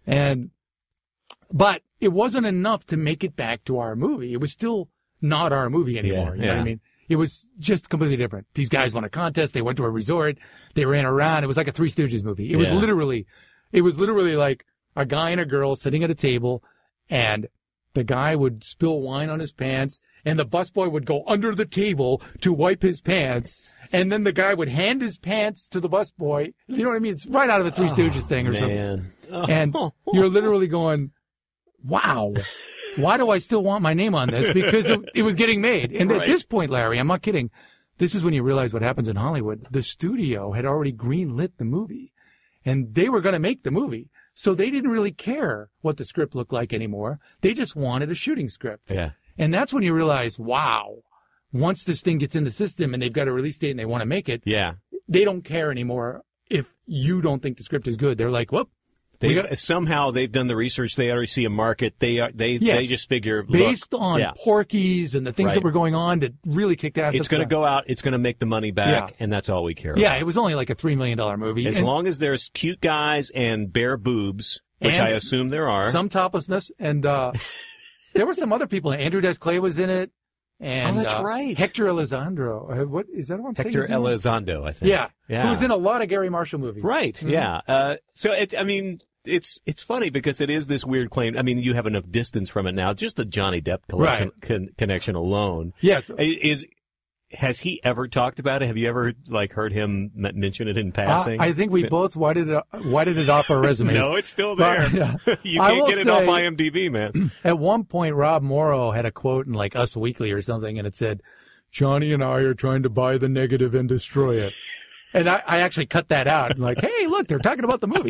And, but it wasn't enough to make it back to our movie. It was still not our movie anymore. Yeah, you know yeah. what I mean? It was just completely different. These guys won a contest. They went to a resort. They ran around. It was like a Three Stooges movie. It was Yeah. literally, it was literally like a guy and a girl sitting at a table, and the guy would spill wine on his pants, and the busboy would go under the table to wipe his pants, and then the guy would hand his pants to the busboy. You know what I mean? It's right out of the Three Stooges thing or Man. something. And you're literally going, wow, why do I still want my name on this? Because it, it was getting made. And Right. at this point, Larry, I'm not kidding. This is when you realize what happens in Hollywood. The studio had already greenlit the movie, and they were going to make the movie. So they didn't really care what the script looked like anymore. They just wanted a shooting script. Yeah. And that's when you realize, wow, once this thing gets in the system and they've got a release date and they want to make it, Yeah. they don't care anymore if you don't think the script is good. They're like, whoop. They we got- somehow they've done the research. They already see a market. They are they Yes. they just figure look, based on yeah, Porky's and the things Right. that were going on that really kicked ass. it's going to go out. It's going to make the money back, Yeah. and that's all we care Yeah, about. it was only like a three million dollar movie. As And long as there's cute guys and bare boobs, which And I assume there are. some toplessness, and uh, there were some other people. Andrew Dice Clay was in it, and Oh, that's uh, right. Hector Elizondo. Uh, what is that? What I'm saying? Hector his name? Elizondo, I think. Yeah, yeah. who was in a lot of Gary Marshall movies. Right. Mhm. Yeah. Uh, so it, I mean, it's it's funny because it is this weird claim. I mean, you have enough distance from it now. Just the Johnny Depp collection, Right. con- connection alone. Yes. Is has he ever talked about it? Have you ever like heard him m- mention it in passing? Uh, I think we So- both whited it, whited it off our resumes. No, it's still But, there. yeah. You I can't will get it off say- IMDb, man. At one point, Rob Morrow had a quote in like Us Weekly or something, and it said, "Johnny and I are trying to buy the negative and destroy it." And I, I actually cut that out. I'm like, hey, look, they're talking about the movie.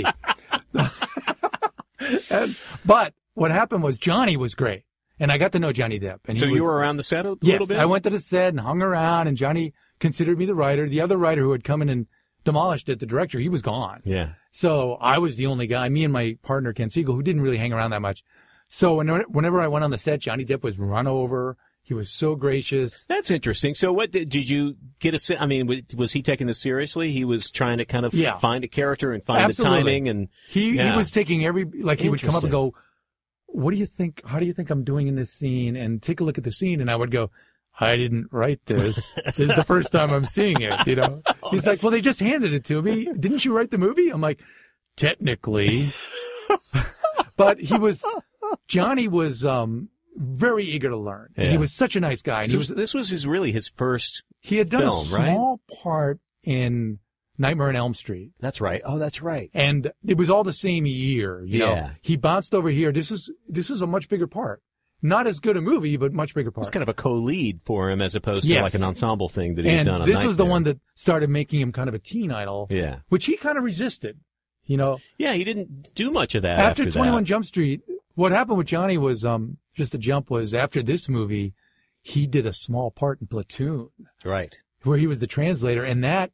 and, but what happened was Johnny was great, and I got to know Johnny Depp. And So he you was, were around the set a little yes, bit? I went to the set and hung around, and Johnny considered me the writer. The other writer who had come in and demolished it, the director, he was gone. Yeah. So I was the only guy, me and my partner, Ken Siegel, who didn't really hang around that much. So when- whenever I went on the set, Johnny Depp was run over. He was so gracious. That's interesting. So what did, did you get a se- I mean, w- was he taking this seriously? He was trying to kind of Yeah. find a character and find Absolutely. the timing and He Yeah. he was taking every, like he would come up and Interesting. go, what do you think, how do you think I'm doing in this scene? And take a look at the scene. And I would go, I didn't write this. This is the first time I'm seeing it, you know? Oh, He's like, well, they just handed it to me. Didn't you write the movie? I'm like, technically. But he was, Johnny was, um, very eager to learn. And he Yeah. was such a nice guy. And So he was, this was his really his first. he had done film, a right? small part in Nightmare on Elm Street. That's right. Oh, that's right. And it was all the same year, you Yeah. know. He bounced over here. This is this is a much bigger part. Not as good a movie, but much bigger part. It's kind of a co-lead for him as opposed to Yes. like an ensemble thing that he'd and done on this was the Nightmare. one that started making him kind of a teen idol, Yeah. which he kind of resisted. You know, Yeah, he didn't do much of that after, after, twenty-one that. Jump Street, what happened with Johnny was um just a jump was after this movie, he did a small part in Platoon Right. where he was the translator, and that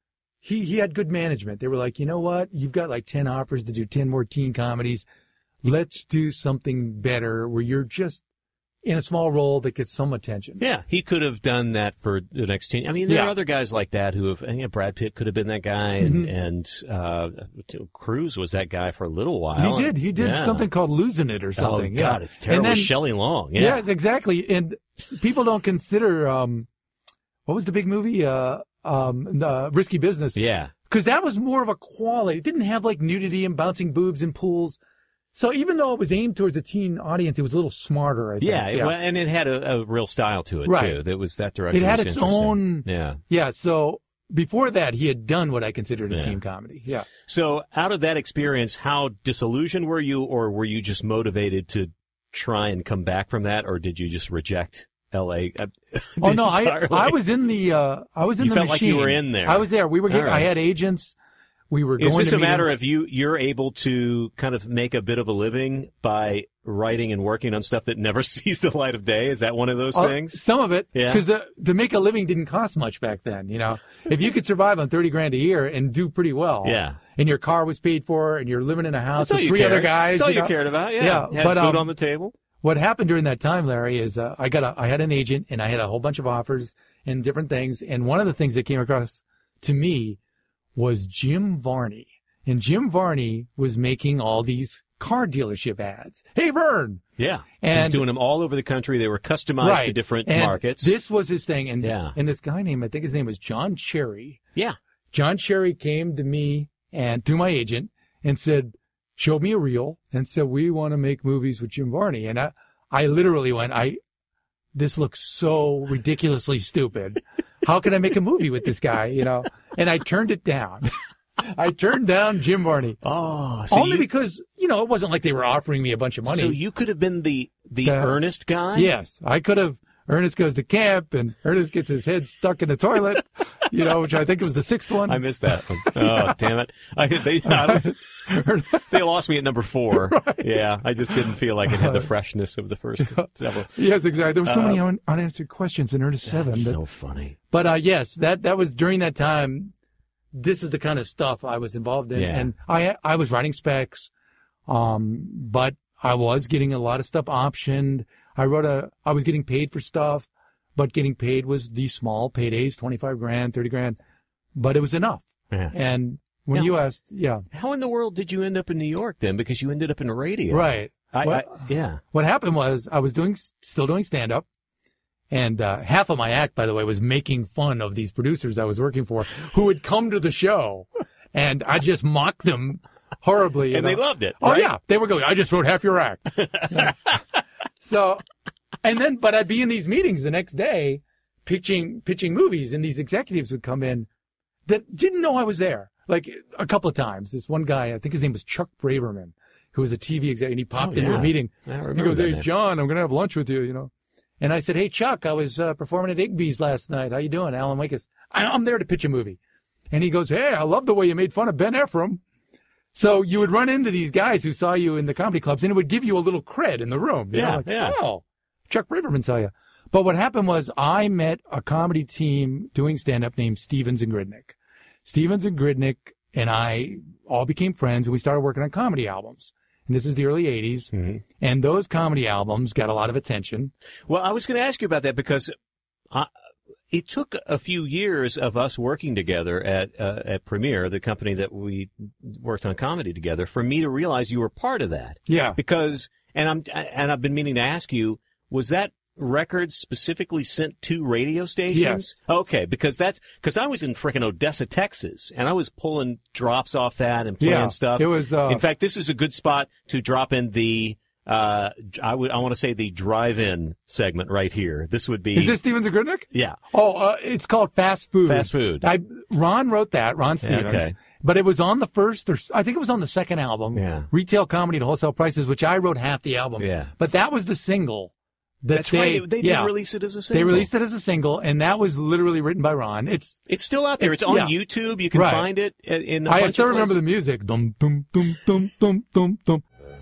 he he had good management. They were like, you know what, you've got like ten offers to do ten more teen comedies. Let's do something better where you're just in a small role that gets some attention. Yeah, he could have done that for the next team. I mean, there Yeah. are other guys like that who have. You know, Brad Pitt could have been that guy, and, Mhm. and uh, Cruise was that guy for a little while. He did. He did Yeah. something called Losing It or something. Oh God, yeah. it's terrible. And then, Shelley Long. Yeah. yes, exactly. And people don't consider um, what was the big movie? Uh, um, the Risky Business. Yeah. Because that was more of a quality. It didn't have like nudity and bouncing boobs and pools. So even though it was aimed towards a teen audience, it was a little smarter, I think. Yeah, it- well, and it had a, a real style to it Right. too. That was that direction. It had was its interesting. own- Yeah. Yeah. So before that, he had done what I considered a Yeah. teen comedy. Yeah. So out of that experience, how disillusioned were you, or were you just motivated to try and come back from that, or did you just reject L A? Oh no, I entirely? I was in the uh, I was in You the felt like machine. you were in there. I was there. We were. Getting, All right. I had agents. We were. Is going this to a matter meetings. of you? You're able to kind of make a bit of a living by writing and working on stuff that never sees the light of day? Is that one of those Uh, things? Some of it, Yeah. because to make a living didn't cost much back then. You know, if you could survive on thirty grand a year and do pretty well, Yeah. and your car was paid for, and you're living in a house That's all with you three cared. other guys. That's all you, know? cared about. Yeah. Yeah, Had but, food um, on the table. What happened during that time, Larry, is uh, I got a, I had an agent and I had a whole bunch of offers and different things. And one of the things that came across to me was Jim Varney. And Jim Varney was making all these car dealership ads. Hey, Vern. Yeah. And he was doing them all over the country. They were customized right. to different and markets. This was his thing. And, yeah. and this guy named, I think his name was John Cherry. Yeah. John Cherry came to me and to my agent and said, showed me a reel and said, we want to make movies with Jim Varney. And I, I literally went, I, this looks so ridiculously stupid. How can I make a movie with this guy? You know, and I turned it down. I turned down Jim Varney. Oh, so only you, because, you know, it wasn't like they were offering me a bunch of money. So you could have been the, the, the Ernest guy? Yes. I could have. Ernest goes to camp and Ernest gets his head stuck in the toilet, you know, which I think was the sixth one. I missed that one. Oh, damn it. I, they, I, they lost me at number four. Right. Yeah. I just didn't feel like it had the freshness of the first several. Yes, exactly. There were so uh, many un- unanswered questions in Ernest seven. That's that, so funny. But, uh, yes, that, that was during that time. This is the kind of stuff I was involved in. Yeah. And I, I was writing specs. Um, but I was getting a lot of stuff optioned. I wrote a, I was getting paid for stuff, but getting paid was these small paydays, twenty-five grand, thirty grand, but it was enough. Yeah. And when now, you asked, yeah. How in the world did you end up in New York then? Because you ended up in radio. Right. I, what, I, yeah. What happened was I was doing, still doing stand up. And, uh, half of my act, by the way, was making fun of these producers I was working for who would come to the show and I just mocked them horribly. And know? they loved it. Oh, right? yeah. They were going, I just wrote half your act. Yeah. So, and then, but I'd be in these meetings the next day pitching, pitching movies and these executives would come in that didn't know I was there. Like a couple of times. This one guy, I think his name was Chuck Braverman, who was a T V executive, and he popped oh, into yeah. a meeting. I He goes, hey, name. John, I'm going to have lunch with you, you know. And I said, hey, Chuck, I was uh, performing at Igby's last night. How you doing? Alan Wake's. I'm there to pitch a movie. And he goes, hey, I love the way you made fun of Ben Ephraim. So you would run into these guys who saw you in the comedy clubs, and it would give you a little cred in the room. You yeah, know, like, yeah. Oh, Chuck Braverman saw you. But what happened was I met a comedy team doing stand-up named Stevens and Gridnick. Stevens and Gridnick and I all became friends, and we started working on comedy albums. And this is the early eighties. Mm-hmm. And those comedy albums got a lot of attention. Well, I was going to ask you about that because I, it took a few years of us working together at uh, at Premiere, the company that we worked on comedy together, for me to realize you were part of that. Yeah. Because, and I'm and I've been meaning to ask you, was that record specifically sent to radio stations? Yes. Okay, because that's because I was in frickin' Odessa, Texas, and I was pulling drops off that and playing yeah, stuff. It was. Uh, in fact, this is a good spot to drop in the. Uh, I would, I want to say the drive-in segment right here. This would be. Is this Stevens and Gridnick? Yeah. Oh, uh, it's called Fast Food. Fast Food. I, Ron wrote that, Ron Stevens. Okay. But it was on the first, or I think it was on the second album. Yeah. Retail Comedy at Wholesale Prices, which I wrote half the album. Yeah. But that was the single. That That's they, right. They yeah, did release it as a single. They released it as a single, and that was literally written by Ron. It's it's still out there. It's on yeah. YouTube. You can right. find it in. A I bunch still of remember places. the music. Dum dum dum dum dum dum dum.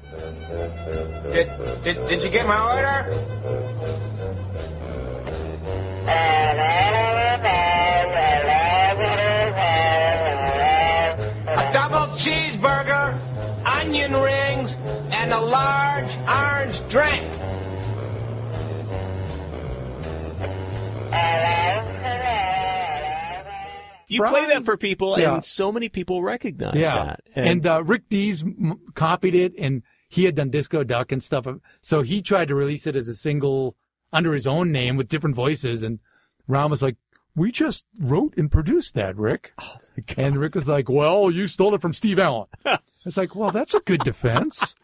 Did, did, did you get my order? A double cheeseburger, onion rings, and a large orange drink. You Fry. play that for people, Yeah. and so many people recognize Yeah. that. And, uh, Rick Dees m- copied it, and he had done Disco Duck and stuff. So he tried to release it as a single under his own name with different voices. And Ron was like, we just wrote and produced that, Rick. Oh my God. And Rick was like, well, you stole it from Steve Allen. It's like, well, that's a good defense.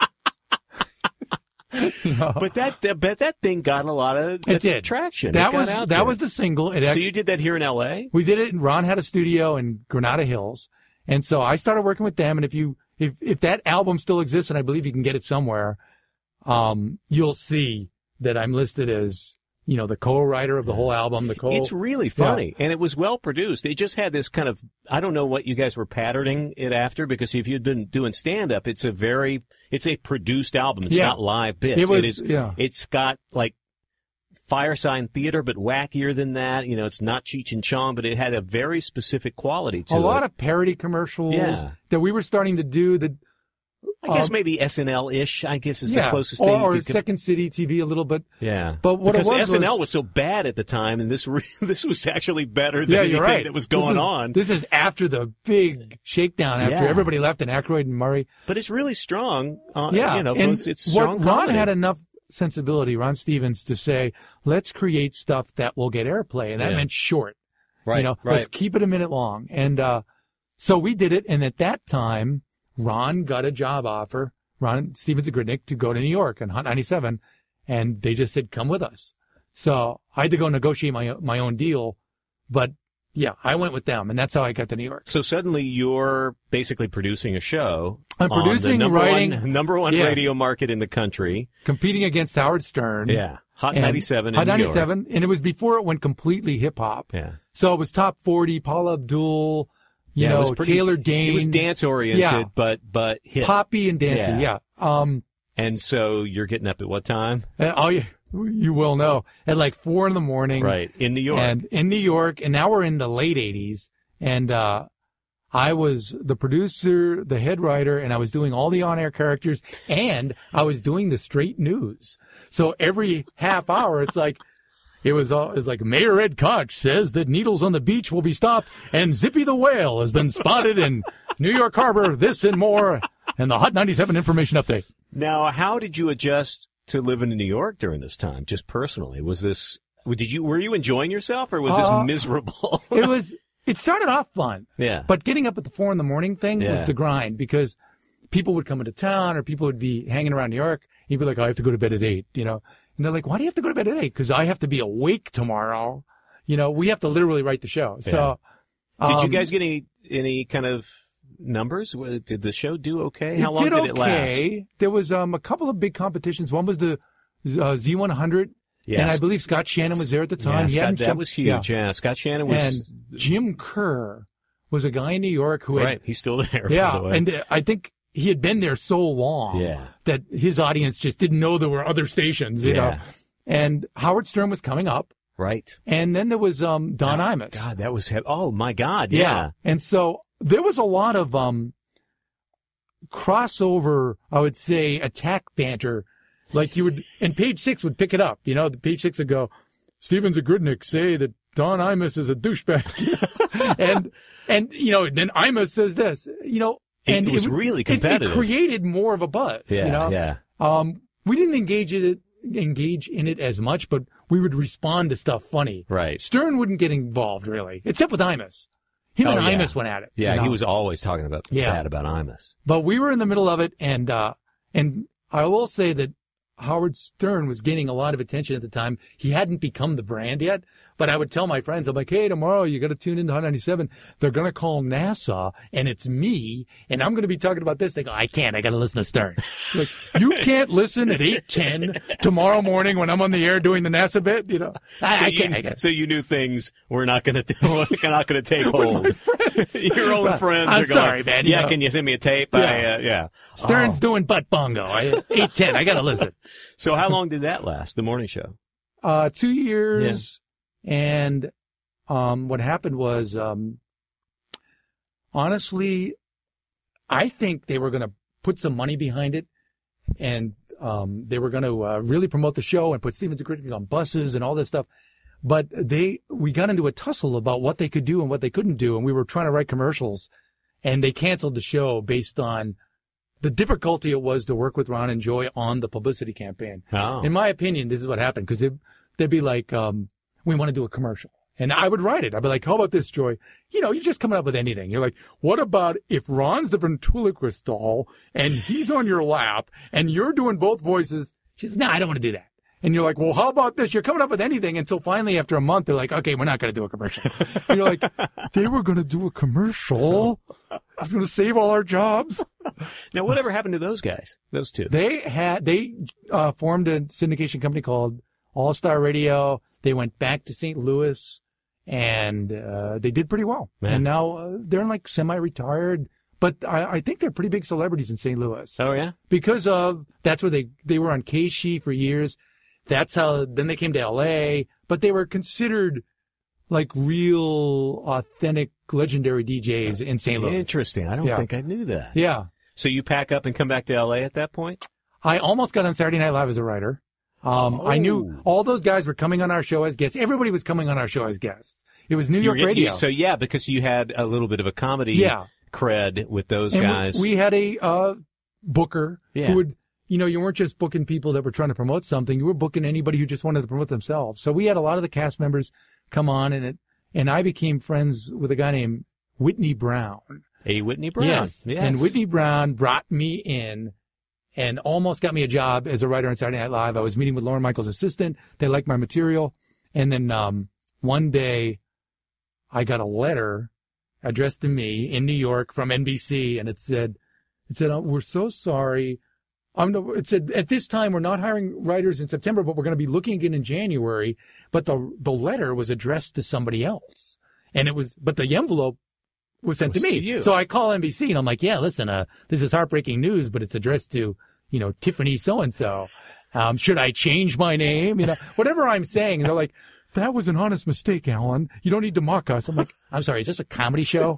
You know? But that, that, but that thing got a lot of It did. traction. That It got was out that there. was the single. It So act- you did that here in L A? We did it, and Ron had a studio in Granada Hills, and so I started working with them. And if you if if that album still exists, and I believe you can get it somewhere, um, you'll see that I'm listed as, you know, the co-writer of the whole album. The co. It's really funny, and it was well produced. It just had this kind of, I don't know what you guys were patterning it after, because if you'd been doing stand-up, it's a very, it's a produced album. It's Yeah. not live bits. It was- it is, yeah. It's got like Firesign Theater, but wackier than that. You know, it's not Cheech and Chong, but it had a very specific quality to a it. lot of parody commercials Yeah. that we were starting to do. That I guess um, maybe S N L-ish, I guess, is yeah, the closest or, thing. or you could... Second City T V a little bit. Yeah. But what because it was S N L was, was so bad at the time, and this re- this was actually better than yeah, anything you're right. that was this going is, on. This is after the big shakedown, after Yeah. everybody left and Aykroyd and Murray. But it's really strong. Uh, Yeah. You know, and it's, it's strong what, Ron comedy. had enough sensibility, Ron Stevens, to say, let's create stuff that will get airplay. And that Yeah. meant short. Right, You know, right. let's keep it a minute long. And uh, so we did it. And at that time, Ron got a job offer, Ron Stevens and Gridnick, to go to New York on Hot ninety-seven. And they just said, come with us. So I had to go negotiate my my own deal. But yeah, I went with them. And that's how I got to New York. So suddenly you're basically producing a show. I'm on producing, the number writing- one, number one Yes. radio market in the country. Competing against Howard Stern. Yeah. Hot And ninety-seven in Hot New York. ninety-seven. And it was before it went completely hip hop. Yeah. So it was top forty, Paula Abdul, you Yeah, it know, was pretty- Taylor Dane. It was dance oriented, Yeah. but but hip. Poppy and dancing, yeah. Um, And so you're getting up at what time? uh, oh, you, you will know. At like four in the morning. Right. In New York. And in New York. And now we're in the late eighties. And, uh, I was the producer, the head writer, and I was doing all the on-air characters, and I was doing the straight news. So every half hour, it's like, it was all, it's like Mayor Ed Koch says that needles on the beach will be stopped, and Zippy the whale has been spotted in New York Harbor, this and more, and the Hot ninety-seven information update. Now, how did you adjust to living in New York during this time, just personally? Was this, did you, were you enjoying yourself, or was this Uh, miserable? It was, it started off fun. Yeah. But getting up at the four in the morning thing Yeah. was the grind, because people would come into town or people would be hanging around New York. You'd be like, oh, I have to go to bed at eight, you know? And they're like, why do you have to go to bed at eight? Because I have to be awake tomorrow. You know, we have to literally write the show. So, Did you um, guys get any, any kind of numbers? Did the show do okay? How it long did, did it last? okay. There was um, a couple of big competitions. One was the uh, Z one hundred. Yes. And I believe Scott Shannon was there at the time. Yeah, He Scott, hadn't that jumped- was huge. yeah. Yeah. Scott Shannon was And Jim Kerr was a guy in New York who had, right. He's still there. yeah, by the way. and uh, I think he had been there so long Yeah. that his audience just didn't know there were other stations, you Yeah. know. And Howard Stern was coming up, right. and then there was um, Don Imus. God, that was he- oh my God, yeah. And so there was a lot of um, crossover, I would say, attack banter. Like you would, and Page Six would pick it up. You know, the Page Six would go, Stevens and Gridnick say that Don Imus is a douchebag, and and you know, then Imus says this, you know, and it was really competitive. It, it created more of a buzz. Yeah, you know? yeah. Um, we didn't engage in it, engage in it as much, but we would respond to stuff funny. Right. Stern wouldn't get involved really, except with Imus. Him Oh, and yeah. Imus went at it. Yeah, you know? he was always talking about Yeah. bad about Imus. But we were in the middle of it, and uh, and I will say that Howard Stern was getting a lot of attention at the time. He hadn't become the brand yet, but I would tell my friends, I'm like, hey, tomorrow you got to tune into Hot ninety-seven. They're going to call NASA, and it's me, and I'm going to be talking about this. They go, I can't. I got to listen to Stern. Like, you can't listen at eight ten tomorrow morning when I'm on the air doing the NASA bit. You know, I, So, I you, can't. I can't. so you knew things were not going to we're not going to take hold. Your own Well, friends I'm are going, sorry, man, you yeah, know. can you send me a tape? Yeah. I, uh, yeah. Stern's Oh. doing butt bongo. I, eight ten. I got to listen. So how long did that last, the morning show? Uh, two years. And, um, what happened was, um, honestly, I think they were going to put some money behind it, and, um, they were going to, uh, really promote the show and put Stevens and Gridnick on buses and all this stuff. But they, we got into a tussle about what they could do and what they couldn't do. And we were trying to write commercials, and they canceled the show based on the difficulty it was to work with Ron and Joy on the publicity campaign. Oh. In my opinion, this is what happened, because they'd, they'd be like, um, we want to do a commercial. And I would write it. I'd be like, how about this, Joy? You know, you're just coming up with anything. You're like, what about if Ron's the ventriloquist doll and he's on your lap and you're doing both voices? She says, no, I don't want to do that. And you're like, well, how about this? You're coming up with anything until finally after a month, they're like, okay, we're not going to do a commercial. And you're like, they were going to do a commercial. It's going to save all our jobs. Now, whatever happened to those guys, those two? They had, they, uh, formed a syndication company called All Star Radio. They went back to Saint Louis, and, uh, they did pretty well. Man. And now, uh, they're like semi-retired, but I, I think they're pretty big celebrities in Saint Louis. Oh, yeah? Because of, that's where they, they were on Keishi for years. That's how, then they came to L A, but they were considered like real, authentic, legendary D Js in Saint Louis. Interesting. I don't Yeah. think I knew that. Yeah. So you pack up and come back to L A at that point? I almost got on Saturday Night Live as a writer. Um, oh. I knew all those guys were coming on our show as guests. Everybody was coming on our show as guests. It was New You York were getting- radio. So, yeah, because you had a little bit of a comedy Yeah. cred with those and guys. We, we had a uh, booker Yeah. who would, you know, you weren't just booking people that were trying to promote something. You were booking anybody who just wanted to promote themselves. So we had a lot of the cast members come on, and it, and I became friends with a guy named Whitney Brown. A Whitney Brown. Yes. Yes. And Whitney Brown brought me in and almost got me a job as a writer on Saturday Night Live. I was meeting with Lorne Michaels' assistant. They liked my material. And then um, one day I got a letter addressed to me in New York from N B C, and it said, it said, oh, we're so sorry. I'm no, it said, at this time, we're not hiring writers in September, but we're going to be looking again in January. But the the letter was addressed to somebody else. And it was, but the envelope was sent Was to me. to you. So I call N B C and I'm like, yeah, listen, uh, this is heartbreaking news, but it's addressed to, you know, Tiffany so-and-so. Um, should I change my name? You know, whatever I'm saying. And they're like, that was an honest mistake, Alan. You don't need to mock us. I'm like, I'm sorry, is this a comedy show?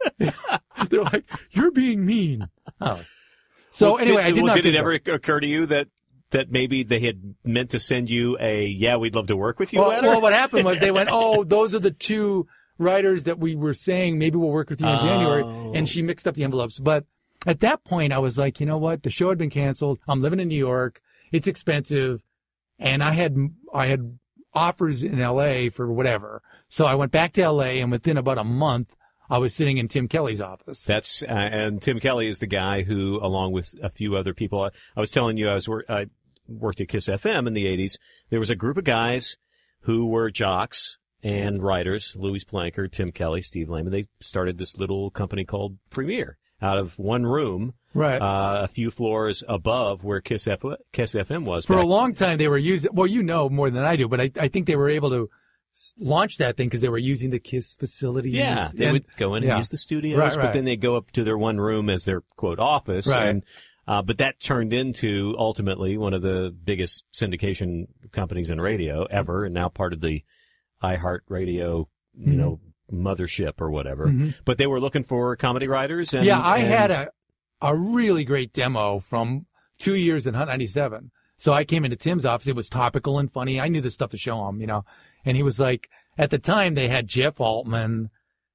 They're like, you're being mean. Oh. So Well, anyway, did, I did well, not did it get ever occur to you that that maybe they had meant to send you a yeah, we'd love to work with you well, letter? well, what happened was they went, oh, those are the two writers that we were saying maybe we'll work with you in Oh. January. And she mixed up the envelopes. But at that point, I was like, you know what? The show had been canceled. I'm living in New York. It's expensive. And I had, I had offers in L A for whatever. So I went back to L A, and within about a month, I was sitting in Tim Kelly's office. That's uh, and Tim Kelly is the guy who, along with a few other people, I, I was telling you, I was wor- I worked at Kiss F M in the eighties. There was a group of guys who were jocks and writers: Louis Planker, Tim Kelly, Steve Lehman. They started this little company called Premiere out of one room, Right. uh, a few floors above where Kiss F Kiss F M was. For back a long time, they were using, well, you know more than I do, but I, I think they were able to s- launch that thing because they were using the KISS facilities. Yeah, they and- would go in and yeah. use the studios, Right, but right. then they go up to their one room as their quote office. Right. And, uh, but that turned into ultimately one of the biggest syndication companies in radio ever, and now part of the iHeartRadio, you Mhm. know, mothership or whatever. Mhm. But they were looking for comedy writers. And, yeah, I and- had a, a really great demo from two years in Hot ninety-seven. So I came into Tim's office. It was topical and funny. I knew the stuff to show him, you know. And he was like, at the time, they had Jeff Altman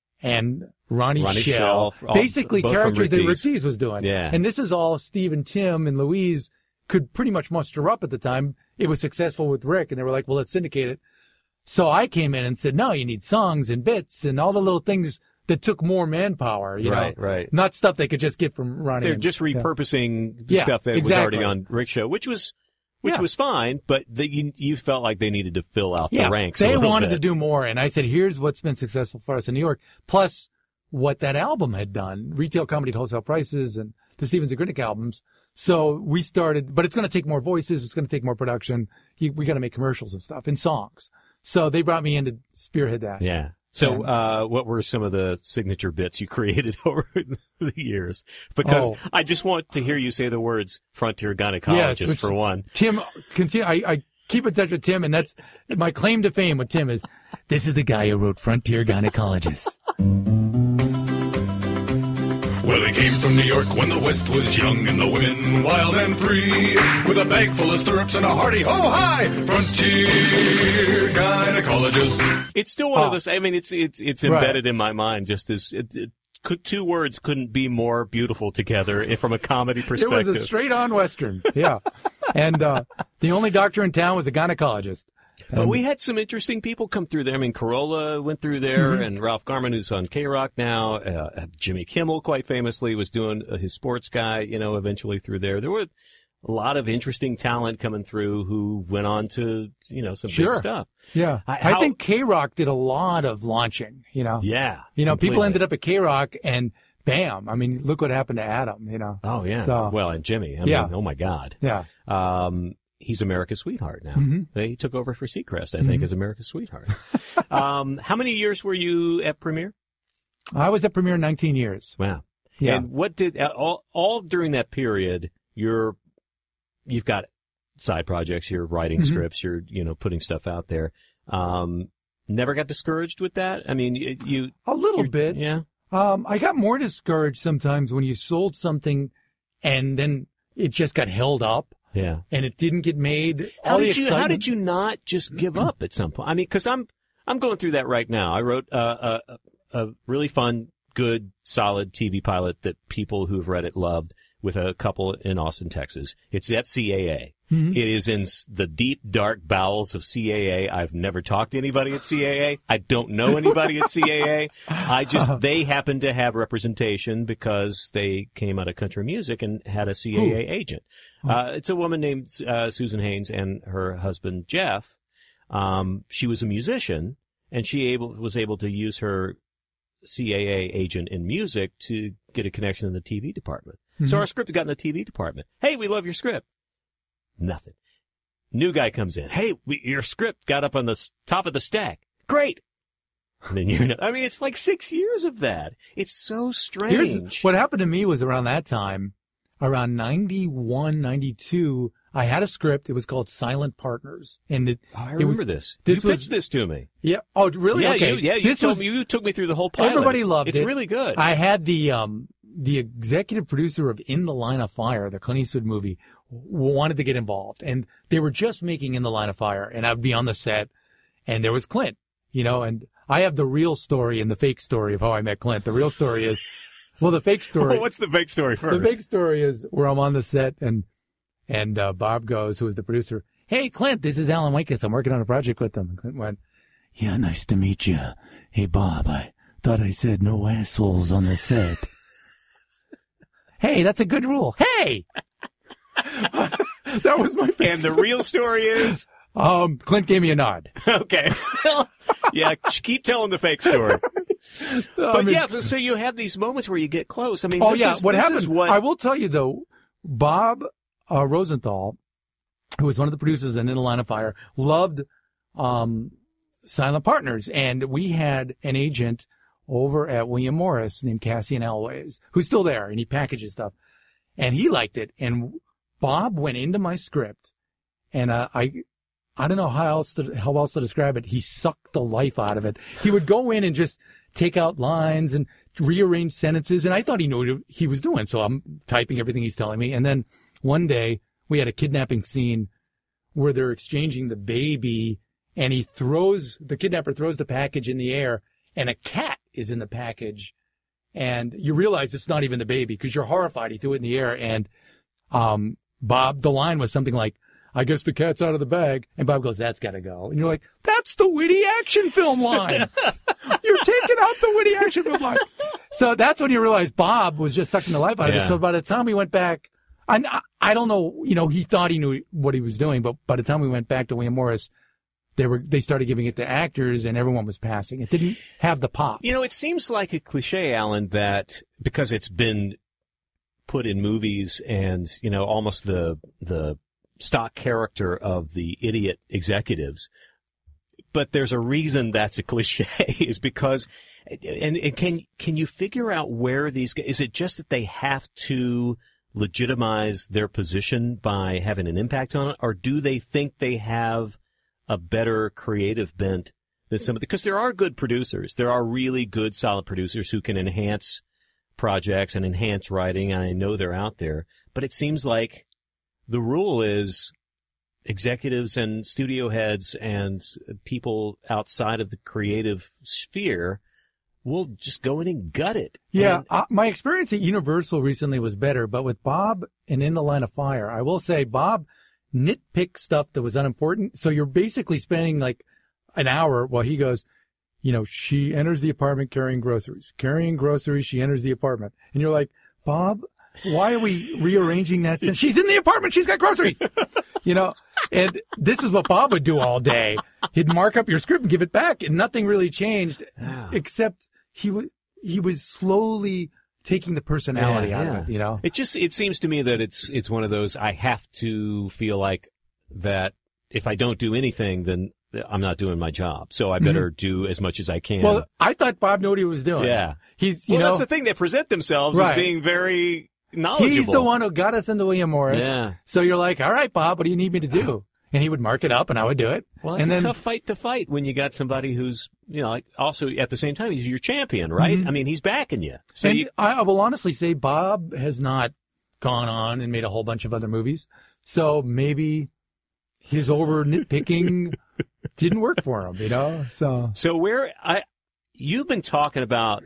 and Ronnie, Ronnie Shell, Shell, all- basically both from characters Rick that Rick Dees. Dees was doing. Yeah. And this is all Steve and Tim and Louise could pretty much muster up at the time. It was successful with Rick, and they were like, well, let's syndicate it. So I came in and said, no, you need songs and bits and all the little things that took more manpower, you Right, know. right. Not stuff they could just get from Ronnie. They're and- just yeah. repurposing the Yeah, stuff that exactly. was already on Rick's show, which was which Yeah. was fine, but the, you, you felt like they needed to fill out Yeah, the ranks a they little wanted bit. to do more, and I said, here's what's been successful for us in New York, plus what that album had done, Retail Comedy at Wholesale Prices and the Stevens and Grinick albums. So we started, but it's going to take more voices, it's going to take more production. You, we got to make commercials and stuff and songs. So they brought me in to spearhead that. Yeah. So, And- uh, what were some of the signature bits you created over the years? Because Oh. I just want to hear you say the words frontier gynecologist Yes, which- for one. Tim, continue, I, I keep in touch with Tim, and that's my claim to fame with Tim is, this is the guy who wrote Frontier Gynecologist. Well, he came from New York when the West was young and the women wild and free. With a bag full of stirrups and a hearty ho-hi, frontier gynecologist. It's still one of Oh. those. I mean, it's it's it's Right. embedded in my mind. Just as it, it, could, two words couldn't be more beautiful together if, from a comedy It perspective. was a straight-on Western, yeah. And uh, the only doctor in town was a gynecologist. But And- we had some interesting people come through there. I mean, Corolla went through there, Mm-hmm. and Ralph Garman, who's on K-Rock now. Uh, Jimmy Kimmel, quite famously, was doing uh, his sports guy, you know, eventually through there. There were a lot of interesting talent coming through who went on to, you know, some Sure. big stuff. Yeah, I- I how- think K-Rock did a lot of launching, you know. Yeah. You know, people completely. ended up at K-Rock and bam, I mean, look what happened to Adam, you know. Oh, yeah. So- well, and Jimmy. I Yeah. mean, oh, my God. Yeah. Um, he's America's sweetheart now. Mhm. He took over for Seacrest, I think, Mm-hmm. as America's sweetheart. um, how many years were you at Premiere? I was at Premiere nineteen years. Wow. Yeah. And what did uh, all all during that period? You're you've got side projects. You're writing Mhm. scripts. You're you know putting stuff out there. Um, never got discouraged with that. I mean, you, you A little you're- bit. Yeah. Um, I got more discouraged sometimes when you sold something and then it just got held up. Yeah. And it didn't get made. How All the did you? How excitement- did you not just give up at some point? I mean, because I'm I'm going through that right now. I wrote uh, a a really fun, good, solid T V pilot that people who've read it loved with a couple in Austin, Texas. It's at C A A. Mm-hmm. It is in the deep, dark bowels of C A A. I've never talked to anybody at C A A. I don't know anybody at C A A. I just, they happen to have representation because they came out of country music and had a C A A Ooh. agent. Uh, it's a woman named uh, Susan Haynes and her husband, Jeff. Um, she was a musician, and she able was able to use her C A A agent in music to get a connection in the T V department. Mm-hmm. So our script got in the T V department. Hey, we love your script. Nothing. New guy comes in. Hey, we, your script got up on the s- top of the stack. Great. And then you're not, I mean, it's like six years of that. It's so strange. Here's, what happened to me was around that time, around ninety-one, ninety-two, I had a script. It was called Silent Partners. And it, oh, I it remember was, this. this you was, pitched this to me. Yeah. Oh, really? Yeah, okay. you, yeah, you this told was, me, you took me through the whole pilot. Everybody loved it's it. It's really good. I had the, um, the executive producer of In the Line of Fire, the Clint Eastwood movie, wanted to get involved. And they were just making In the Line of Fire. And I'd be on the set, and there was Clint, you know, and I have the real story and the fake story of how I met Clint. The real story is, well, the fake story. Well, what's the fake story first? The fake story is where I'm on the set, and and uh, Bob goes, who was the producer, "Hey, Clint, this is Alan Wakus. I'm working on a project with them." And Clint went, "Yeah, nice to meet you. Hey, Bob, I thought I said no assholes on the set." Hey, that's a good rule. Hey! That was my favorite. And the real story is? Um, Clint gave me a nod. Okay. Yeah, keep telling the fake story. But I mean, yeah, so you have these moments where you get close. I mean, oh this yeah, is, what this happened, is what... I will tell you though, Bob uh, Rosenthal, who was one of the producers in In the Line of Fire, loved um, Silent Partners. And we had an agent over at William Morris named Cassian Elways, who's still there, and he packages stuff. And he liked it. And Bob went into my script, and uh, I I don't know how else to, how else to describe it. He sucked the life out of it. He would go in and just take out lines and rearrange sentences, and I thought he knew what he was doing, so I'm typing everything he's telling me. And then one day, we had a kidnapping scene where they're exchanging the baby, and he throws, the kidnapper throws the package in the air, and a cat is in the package, and you realize it's not even the baby because you're horrified. He threw it in the air, and um, Bob, the line was something like, "I guess the cat's out of the bag," and Bob goes, "That's got to go." And you're like, that's the witty action film line. You're taking out the witty action film line. So that's when you realize Bob was just sucking the life out of Yeah. it. So by the time we went back, I, I don't know, you know, he thought he knew what he was doing, but by the time we went back to William Morris, They were, they started giving it to actors, and everyone was passing. It didn't have the pop. You know, it seems like a cliche, Alan, that because it's been put in movies and, you know, almost the, the stock character of the idiot executives. But there's a reason that's a cliche is because, and, and can, can you figure out where these, is it just that they have to legitimize their position by having an impact on it? Or do they think they have a better creative bent than some of the, because there are good producers. There are really good, solid producers who can enhance projects and enhance writing, and I know they're out there. But it seems like the rule is executives and studio heads and people outside of the creative sphere will just go in and gut it. Yeah, And, uh, my experience at Universal recently was better, but with Bob and In the Line of Fire, I will say Bob nitpick stuff that was unimportant. So you're basically spending like an hour while he goes, you know, she enters the apartment carrying groceries. Carrying groceries, she enters the apartment. And you're like, Bob, why are we rearranging that sentence? She's in the apartment. She's got groceries. You know, and this is what Bob would do all day. He'd mark up your script and give it back, and nothing really changed Yeah. except he was, he was slowly taking the personality Yeah, out yeah. of it, you know? It just, it seems to me that it's, it's one of those, I have to feel like that if I don't do anything, then I'm not doing my job. So I better do as much as I can. Well, I thought Bob knew what he was doing. Yeah. He's, you well, know, that's the thing. They present themselves Right. as being very knowledgeable. he's the one who got us into William Morris. Yeah. So you're like, all right, Bob, what do you need me to do? And he would mark it up and I would do it. Well, it's and a then, tough fight to fight when you got somebody who's, you know, like also at the same time, he's your champion, right? Mhm. I mean, he's backing you. So and you, I, I will honestly say Bob has not gone on and made a whole bunch of other movies. So maybe his over nitpicking didn't work for him, you know? So, so where I, you've been talking about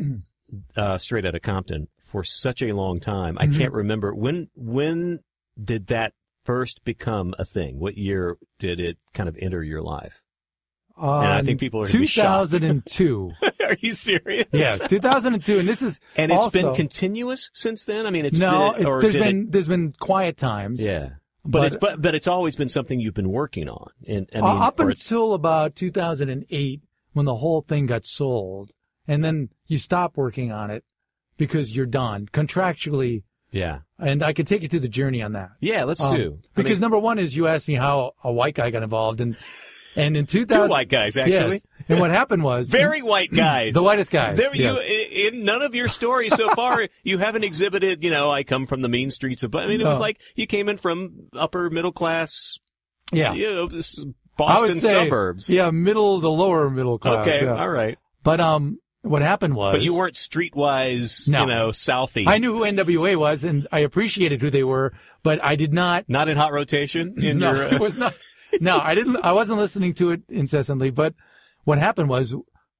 uh, Straight Outta Compton for such a long time. I mm-hmm. can't remember when. When did that first become a thing? What year did it kind of enter your life? Um, and I think people are going to be shocked. two thousand two. Are you serious? Yes, two thousand two, and this is and it's also, been continuous since then. I mean, it's no. been, or it, there's did been it, there's been quiet times. Yeah. But, But, it's but but it's always been something you've been working on. And I mean, uh, up or until about two thousand eight, when the whole thing got sold, and then you stop working on it because you're done contractually. Yeah. And I could take you through the journey on that. Yeah, let's um, do. Because I mean, number one is you asked me how a white guy got involved, and and in two thousand, two white guys actually. Yes, and what happened was very white guys, the whitest guys. There, yes. you, in none of your stories so far, you haven't exhibited. You know, I come from the mean streets of. I mean, it was no. like you came in from upper middle class. Yeah, you know, this Boston I would say, suburbs. Yeah, middle the lower middle class. Okay, yeah. all right. But um. What happened was... But you weren't streetwise, no. you know, Southie. I knew who N W A was, and I appreciated who they were, but I did not... Not in hot rotation? In no, your, uh... it was not. No, I didn't. I wasn't listening to it incessantly, but what happened was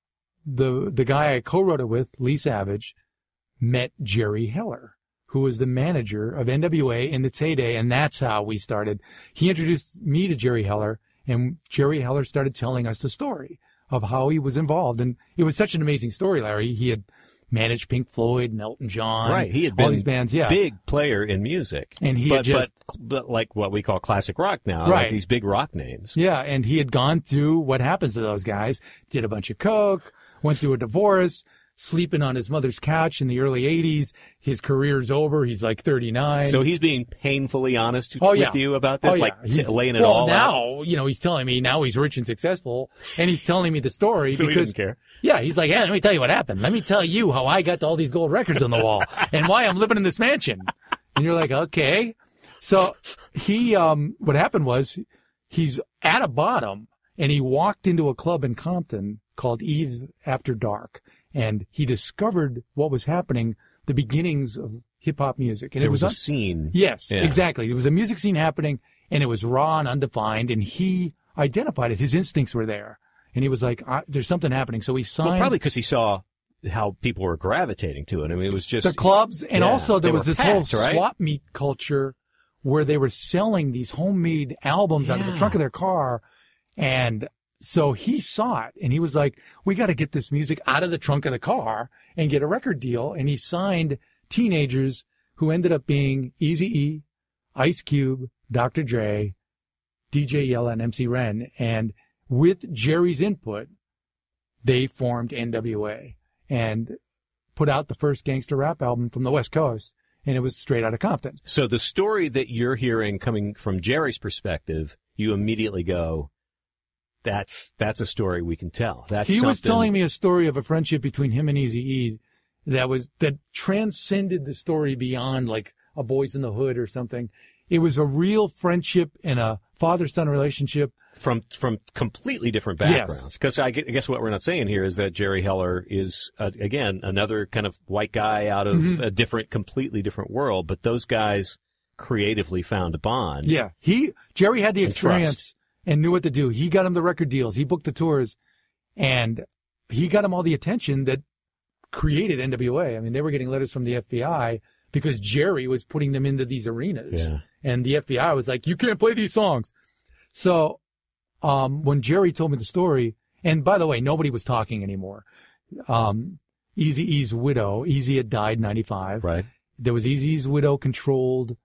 the the guy I co-wrote it with, Lee Savage, met Jerry Heller, who was the manager of N W A in its heyday, and that's how we started. He introduced me to Jerry Heller, and Jerry Heller started telling us the story of how he was involved. And it was such an amazing story, Larry. He had managed Pink Floyd and Elton John. Right. He had been all these bands, yeah. big player in music. And he but, had just... But, but like what we call classic rock now. Right. Like these big rock names. Yeah. And he had gone through what happens to those guys, did a bunch of coke, went through a divorce, sleeping on his mother's couch in the early eighties. His career's over. He's like thirty-nine. So he's being painfully honest oh, with yeah. you about this, oh, like yeah. t- laying it well, all now, out? you know, he's telling me now he's rich and successful, and he's telling me the story so because, he doesn't care. Yeah, he's like, yeah, let me tell you what happened. Let me tell you how I got all these gold records on the wall and why I'm living in this mansion. And you're like, okay. So he, um, what happened was he's at a bottom, and he walked into a club in Compton called Eve After Dark. And he discovered what was happening, the beginnings of hip-hop music. And there it was, was un- a scene. Yes, yeah. exactly. There was a music scene happening, and it was raw and undefined, and he identified it. His instincts were there. And he was like, I, there's something happening. So he signed... Well, probably because he saw how people were gravitating to it. I mean, it was just... The clubs, and yeah, also there they was were this packed, whole right? swap meet culture where they were selling these homemade albums yeah. out of the trunk of their car, and... So he saw it, and he was like, we got to get this music out of the trunk of the car and get a record deal. And he signed teenagers who ended up being Eazy-E, Ice Cube, Doctor Dre, D J Yella, and M C Ren. And with Jerry's input, they formed N W A and put out the first gangster rap album from the West Coast. And it was Straight Outta Compton. So the story that you're hearing coming from Jerry's perspective, you immediately go... That's that's a story we can tell. That's he something... was telling me a story of a friendship between him and Eazy-E that was that transcended the story beyond like a Boys in the Hood or something. It was a real friendship and a father-son relationship from from completely different backgrounds. Because yes. I guess what we're not saying here is that Jerry Heller is uh, again another kind of white guy out of mm-hmm. a different, completely different world. But those guys creatively found a bond. Yeah, he Jerry had the and experience. Trust. And knew what to do. He got him the record deals. He booked the tours, and he got him all the attention that created N W A. I mean, they were getting letters from the F B I because Jerry was putting them into these arenas. Yeah. And the F B I was like, you can't play these songs. So um, when Jerry told me the story, and by the way, nobody was talking anymore. Um, Eazy-E's widow, Eazy had died in ninety-five. Right. There was Eazy's widow controlled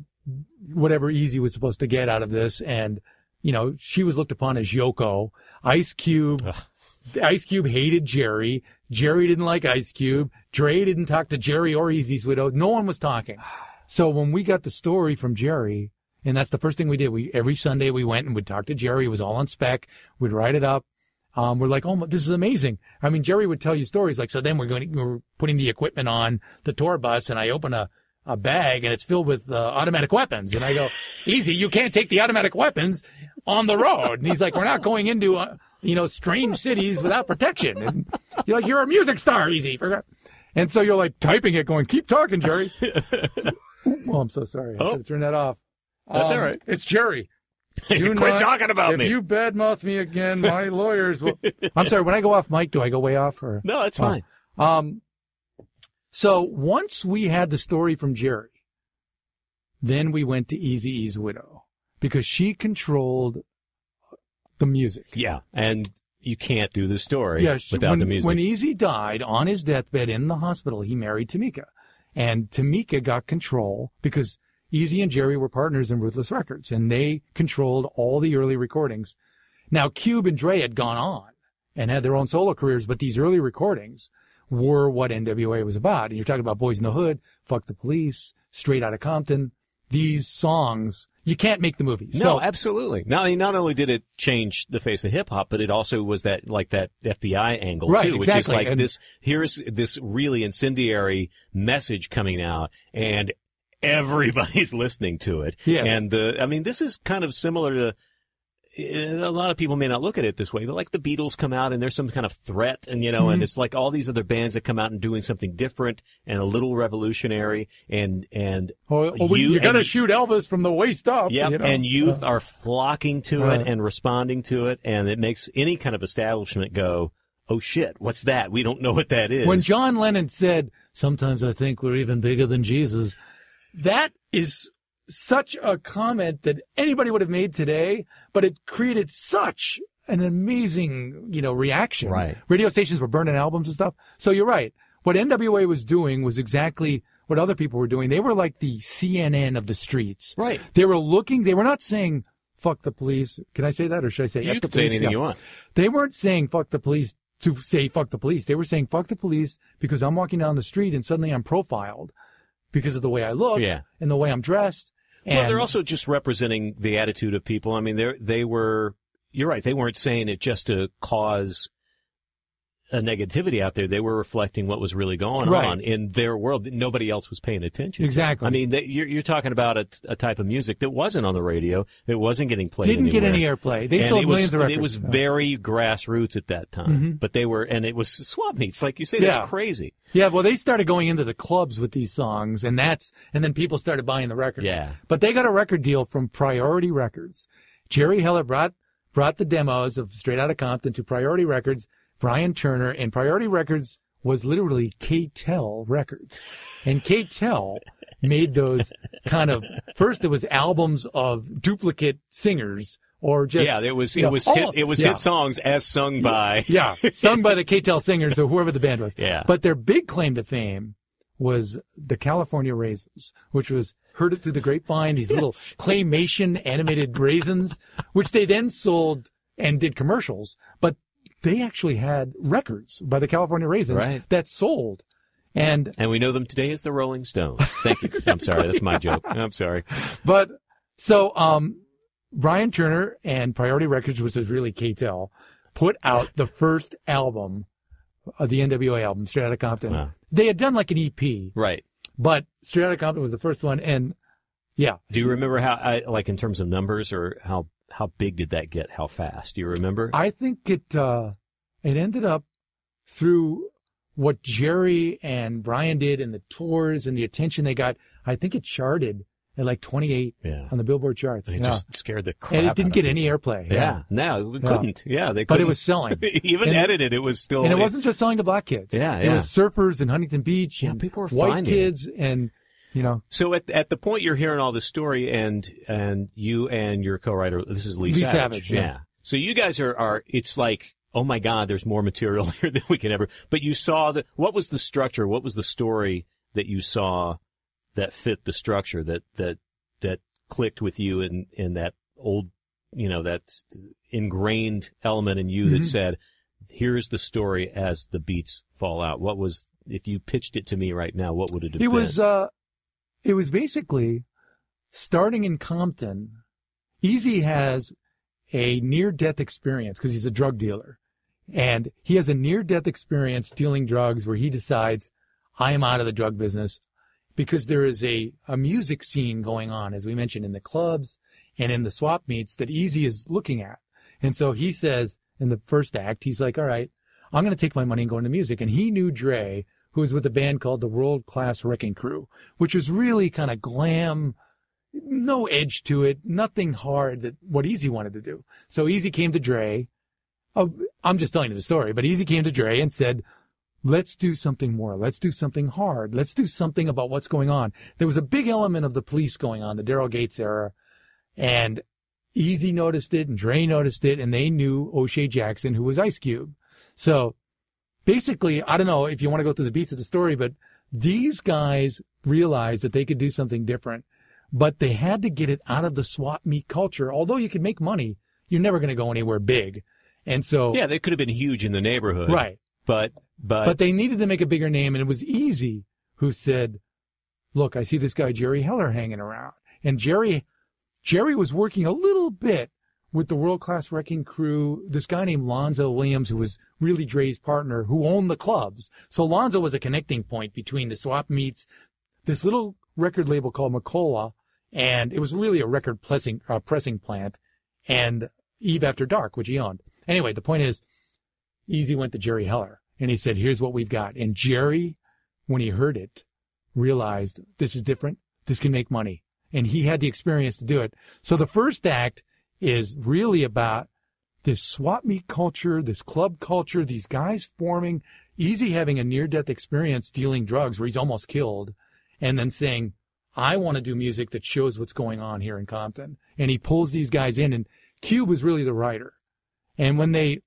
whatever Eazy was supposed to get out of this, and you know, she was looked upon as Yoko. Ice Cube, Ugh. Ice Cube hated Jerry. Jerry didn't like Ice Cube. Dre didn't talk to Jerry or Eazy's widow. No one was talking. So when we got the story from Jerry, and that's the first thing we did, we every Sunday we went and we'd talk to Jerry. It was all on spec. We'd write it up. Um, we're like, oh, this is amazing. I mean, Jerry would tell you stories like, so then we're going, to, we're putting the equipment on the tour bus, and I open a. a bag and it's filled with uh, automatic weapons. And I go, Eazy, you can't take the automatic weapons on the road. And he's like, we're not going into, uh, you know, strange cities without protection. And you're like, you're a music star, Eazy. And so you're like typing it going, keep talking, Jerry. Oh, I'm so sorry. I Oh. should have turned that off. That's Um, all right. It's Jerry. Do Quit not- talking about if me. If you badmouth me again, my lawyers will. I'm sorry. When I go off mic, do I go way off? Or No, that's Oh. fine. Um, so once we had the story from Jerry, then we went to Eazy-E's widow because she controlled the music. Yeah, and you can't do the story Yeah, she- without when, the music. When Eazy died on his deathbed in the hospital, he married Tamika. And Tamika got control because Eazy and Jerry were partners in Ruthless Records, and they controlled all the early recordings. Now, Cube and Dre had gone on and had their own solo careers, but these early recordings were what N W A was about. And you're talking about Boys in the Hood, Fuck the Police, Straight Outta Compton. These songs, you can't make the movie. No, So, absolutely. Not, not only did it change the face of hip hop, but it also was that like that F B I angle Right, too, which is exactly. like And- this. Here's this really incendiary message coming out, and everybody's listening to it. Yes. And the, I mean, this is kind of similar to. A lot of people may not look at it this way, but like the Beatles come out and there's some kind of threat, and you know, Mm-hmm. and it's like all these other bands that come out and doing something different and a little revolutionary, and and or, or we- you- you got to and- shoot Elvis from the waist up. Yep, you know? and youth Uh, are flocking to Right. it and responding to it, and it makes any kind of establishment go, oh shit, what's that? We don't know what that is. When John Lennon said, sometimes I think we're even bigger than Jesus, that is such a comment that anybody would have made today, but it created such an amazing, you know, reaction. Right. Radio stations were burning albums and stuff. So you're right. What N W A was doing was exactly what other people were doing. They were like the C N N of the streets. Right. They were looking, they were not saying, fuck the police. Can I say that, or should I say you F the can say police? anything Yeah. you want. They weren't saying fuck the police to say fuck the police. They were saying fuck the police because I'm walking down the street and suddenly I'm profiled because of the way I look Yeah. and the way I'm dressed. And Well, they're also just representing the attitude of people. I mean, they they were. You're right. They weren't saying it just to cause a negativity out there. They were reflecting what was really going Right. on in their world that nobody else was paying attention to. Exactly. I mean, they, you're, you're talking about a, a type of music that wasn't on the radio, that wasn't getting played didn't get anywhere. any airplay. They And sold it was, millions of records. It was Yeah. very grassroots at that time, Mm-hmm. but they were, and it was swap meets, like you say. That's Yeah. crazy. Yeah, well, they started going into the clubs with these songs, and that's and then people started buying the records. Yeah. But they got a record deal from Priority Records. Jerry Heller brought brought the demos of Straight Outta Compton to Priority Records. Brian Turner, and Priority Records was literally K-Tel Records, and K-Tel made those kind of first. It was albums of duplicate singers. Or just Yeah, it was you it know, was all- hit, it was yeah. hit songs as sung by. Yeah, sung by the K-Tel Singers or whoever the band was. Yeah. But their big claim to fame was the California Raisins, which was heard it through the grapevine, these little claymation animated raisins, which they then sold and did commercials. But they actually had records by the California Raisins Right. that sold. And, And we know them today as the Rolling Stones. Thank you. I'm sorry, that's my joke. I'm sorry. but so, um, Brian Turner and Priority Records, which is really K-Tel, put out the first album, uh, the N W A album, Straight Outta Compton. Wow. They had done like an E P, Right. but Straight Outta Compton was the first one. And yeah, Do you remember how, I, like in terms of numbers, or how how big did that get? How fast? Do you remember? I think it, uh, it ended up through what Jerry and Brian did and the tours and the attention they got. I think it charted at like twenty-eight Yeah. on the Billboard charts. It Yeah. just scared the crap And it out didn't of get people. any airplay. Yeah, no, we Yeah. couldn't. Yeah, they couldn't. But it was selling. Even And- edited, it was still. And it wasn't just selling to black kids. Yeah, It yeah. was surfers in Huntington Beach. Yeah, and people were white finding it. kids and, you know, So at at the point you're hearing all this story, and and you and your co-writer, this is Lee, Lee Savage. Savage, yeah. yeah. So you guys are are. It's like, oh my God, there's more material here than we can ever. But you saw the. What was the structure? What was the story that you saw that fit the structure that that that clicked with you in in that old, you know, that ingrained element in you Mm-hmm. that said, here's the story as the beats fall out. What was, if you pitched it to me right now, what would it have it been? was, uh, it was basically starting in Compton. Easy has a near-death experience because he's a drug dealer. And he has a near-death experience dealing drugs where he decides, I am out of the drug business, because there is a, a music scene going on, as we mentioned, in the clubs and in the swap meets that Easy is looking at. And so he says in the first act, he's like, all right, I'm going to take my money and go into music. And he knew Dre who was with a band called the World Class Wrecking Crew, which was really kind of glam, no edge to it, nothing hard that what Easy wanted to do. So Easy came to Dre. Oh, I'm just telling you the story, but Easy came to Dre and said, let's do something more. Let's do something hard. Let's do something about what's going on. There was a big element of the Police going on, the Daryl Gates era, and Easy noticed it and Dre noticed it, and they knew O'Shea Jackson, who was Ice Cube. So basically, I don't know if you want to go through the beats of the story, but these guys realized that they could do something different, but they had to get it out of the swap meet culture. Although you could make money, you're never going to go anywhere big. And so, yeah, they could have been huge in the neighborhood. Right. But, but, but they needed to make a bigger name, and it was Easy who said, look, I see this guy Jerry Heller hanging around. And Jerry, Jerry was working a little bit with the World Class Wrecking Crew, this guy named Lonzo Williams, who was really Dre's partner, who owned the clubs. So Lonzo was a connecting point between the swap meets, this little record label called McCullough, and it was really a record pressing, uh, pressing plant, and Eve After Dark, which he owned. Anyway, the point is, Easy went to Jerry Heller, and he said, here's what we've got. And Jerry, when he heard it, realized this is different. This can make money. And he had the experience to do it. So the first act is really about this swap meet culture, this club culture, these guys forming, Easy having a near-death experience dealing drugs where he's almost killed, and then saying, I want to do music that shows what's going on here in Compton. And he pulls these guys in, and Cube was really the writer. And when they,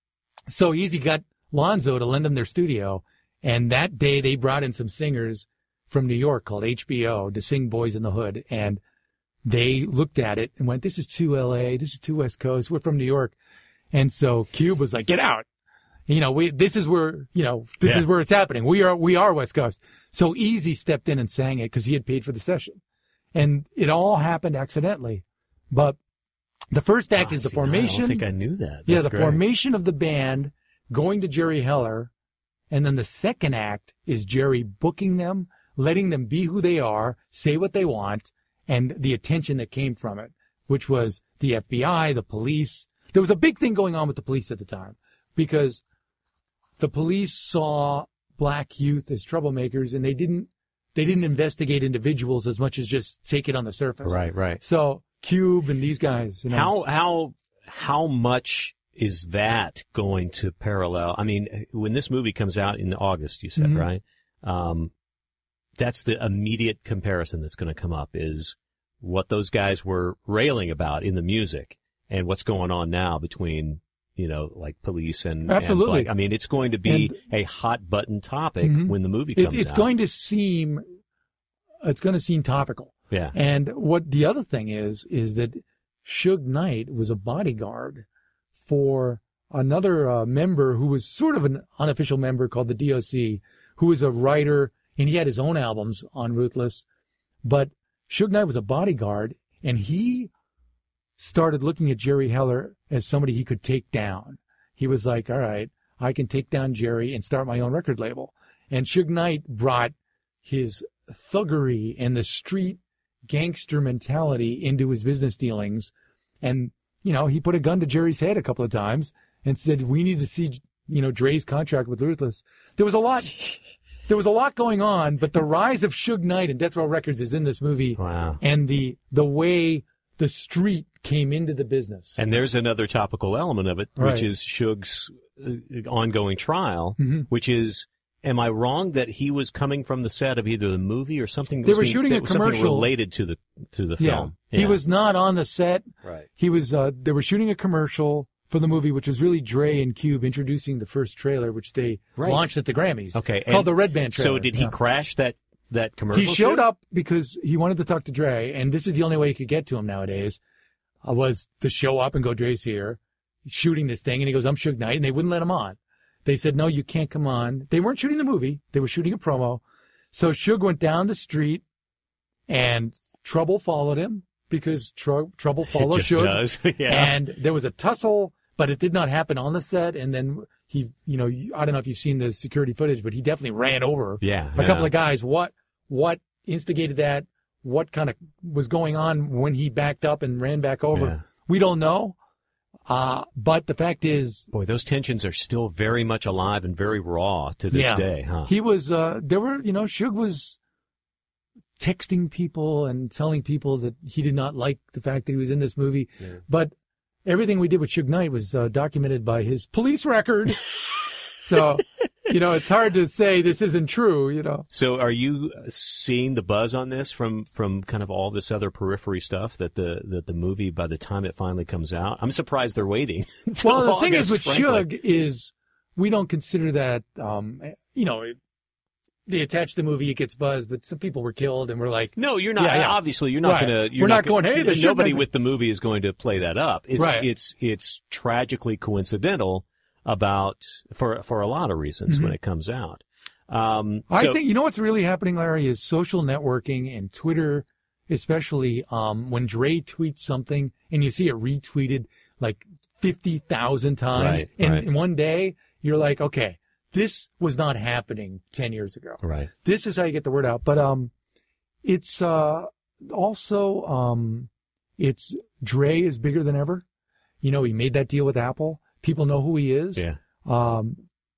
so Easy got Lonzo to lend them their studio, and that day they brought in some singers from New York called H B O to sing Boys in the Hood, and they looked at it and went, this is too L A, this is too West Coast, we're from New York. And so Cube was like, get out. You know, we, this is where, you know, this yeah. is where it's happening. We are, we are West Coast. So Easy stepped in and sang it because he had paid for the session. And it all happened accidentally. But the first act oh, is the see, formation. I don't think I knew that. That's yeah, the great. formation of the band, going to Jerry Heller. And then the second act is Jerry booking them, letting them be who they are, say what they want, and the attention that came from it, which was the F B I, the police. There was a big thing going on with the police at the time because the police saw black youth as troublemakers, and they didn't they didn't investigate individuals as much as just take it on the surface. Right, right. So Cube and these guys. You know, how how how much is that going to parallel? I mean, when this movie comes out in August, you said, mm-hmm. right? Um, that's the immediate comparison that's going to come up is what those guys were railing about in the music and what's going on now between, you know, like police and, absolutely. And black. I mean, it's going to be and, a hot button topic mm-hmm. when the movie comes it, it's out. It's going to seem, it's going to seem topical. Yeah. And what the other thing is, is that Suge Knight was a bodyguard for another uh, member who was sort of an unofficial member called the D O C, who was a writer, and he had his own albums on Ruthless. But Suge Knight was a bodyguard, and he started looking at Jerry Heller as somebody he could take down. He was like, all right, I can take down Jerry and start my own record label. And Suge Knight brought his thuggery and the street gangster mentality into his business dealings. And, you know, he put a gun to Jerry's head a couple of times and said, we need to see, you know, Dre's contract with Ruthless. There was a lot... There was a lot going on, but the rise of Suge Knight and Death Row Records is in this movie. Wow. And the the way the street came into the business. And there's another topical element of it, right. which is Suge's uh, ongoing trial, mm-hmm. which is, am I wrong that he was coming from the set of either the movie or something? That they was were being, shooting that a was something commercial related to the to the yeah. film. Yeah. He was not on the set. Right. He was. Uh, they were shooting a commercial for the movie, which was really Dre and Cube introducing the first trailer, which they right. launched at the Grammys. Okay, called the Red Band trailer. So did he yeah. crash that that commercial? He showed shoot? up because he wanted to talk to Dre, and this is the only way you could get to him nowadays. Uh, was to show up and go, Dre's here, shooting this thing, and he goes, I'm Suge Knight, and they wouldn't let him on. They said, no, you can't come on. They weren't shooting the movie. They were shooting a promo. So Suge went down the street, and Trouble followed him because tr- Trouble followed it just Suge. Does. yeah. And there was a tussle, but it did not happen on the set. And then he, you know, I don't know if you've seen the security footage, but he definitely ran over yeah, a yeah. couple of guys. What, what instigated that? What kind of was going on when he backed up and ran back over? Yeah. We don't know. Uh, but the fact is, Boy, those tensions are still very much alive and very raw to this yeah, day, huh? he was, uh, there were, you know, Suge was texting people and telling people that he did not like the fact that he was in this movie. Yeah. But everything we did with Suge Knight was uh, documented by his police record. So, you know, it's hard to say this isn't true, you know. So are you seeing the buzz on this from, from kind of all this other periphery stuff that the, that the movie, by the time it finally comes out, I'm surprised they're waiting. Well, the thing August, is with frankly. Suge is we don't consider that, um, you know, they attach the movie, it gets buzzed, but some people were killed, and we're like, No, you're not. Yeah, yeah. Obviously, you're not Right. going to. We're not going, hey, they should nobody make it. with the movie is going to play that up. It's Right. it's it's tragically coincidental about for for a lot of reasons when it comes out. Um, I so- think, you know what's really happening, Larry, is social networking and Twitter, especially um, when Dre tweets something and you see it retweeted like fifty thousand times Right, in, right. in one day, you're like, okay, this was not happening ten years ago. Right. This is how you get the word out. But um, it's uh, also, um, it's Dre is bigger than ever. You know, he made that deal with Apple. People know who he is. Yeah. Um,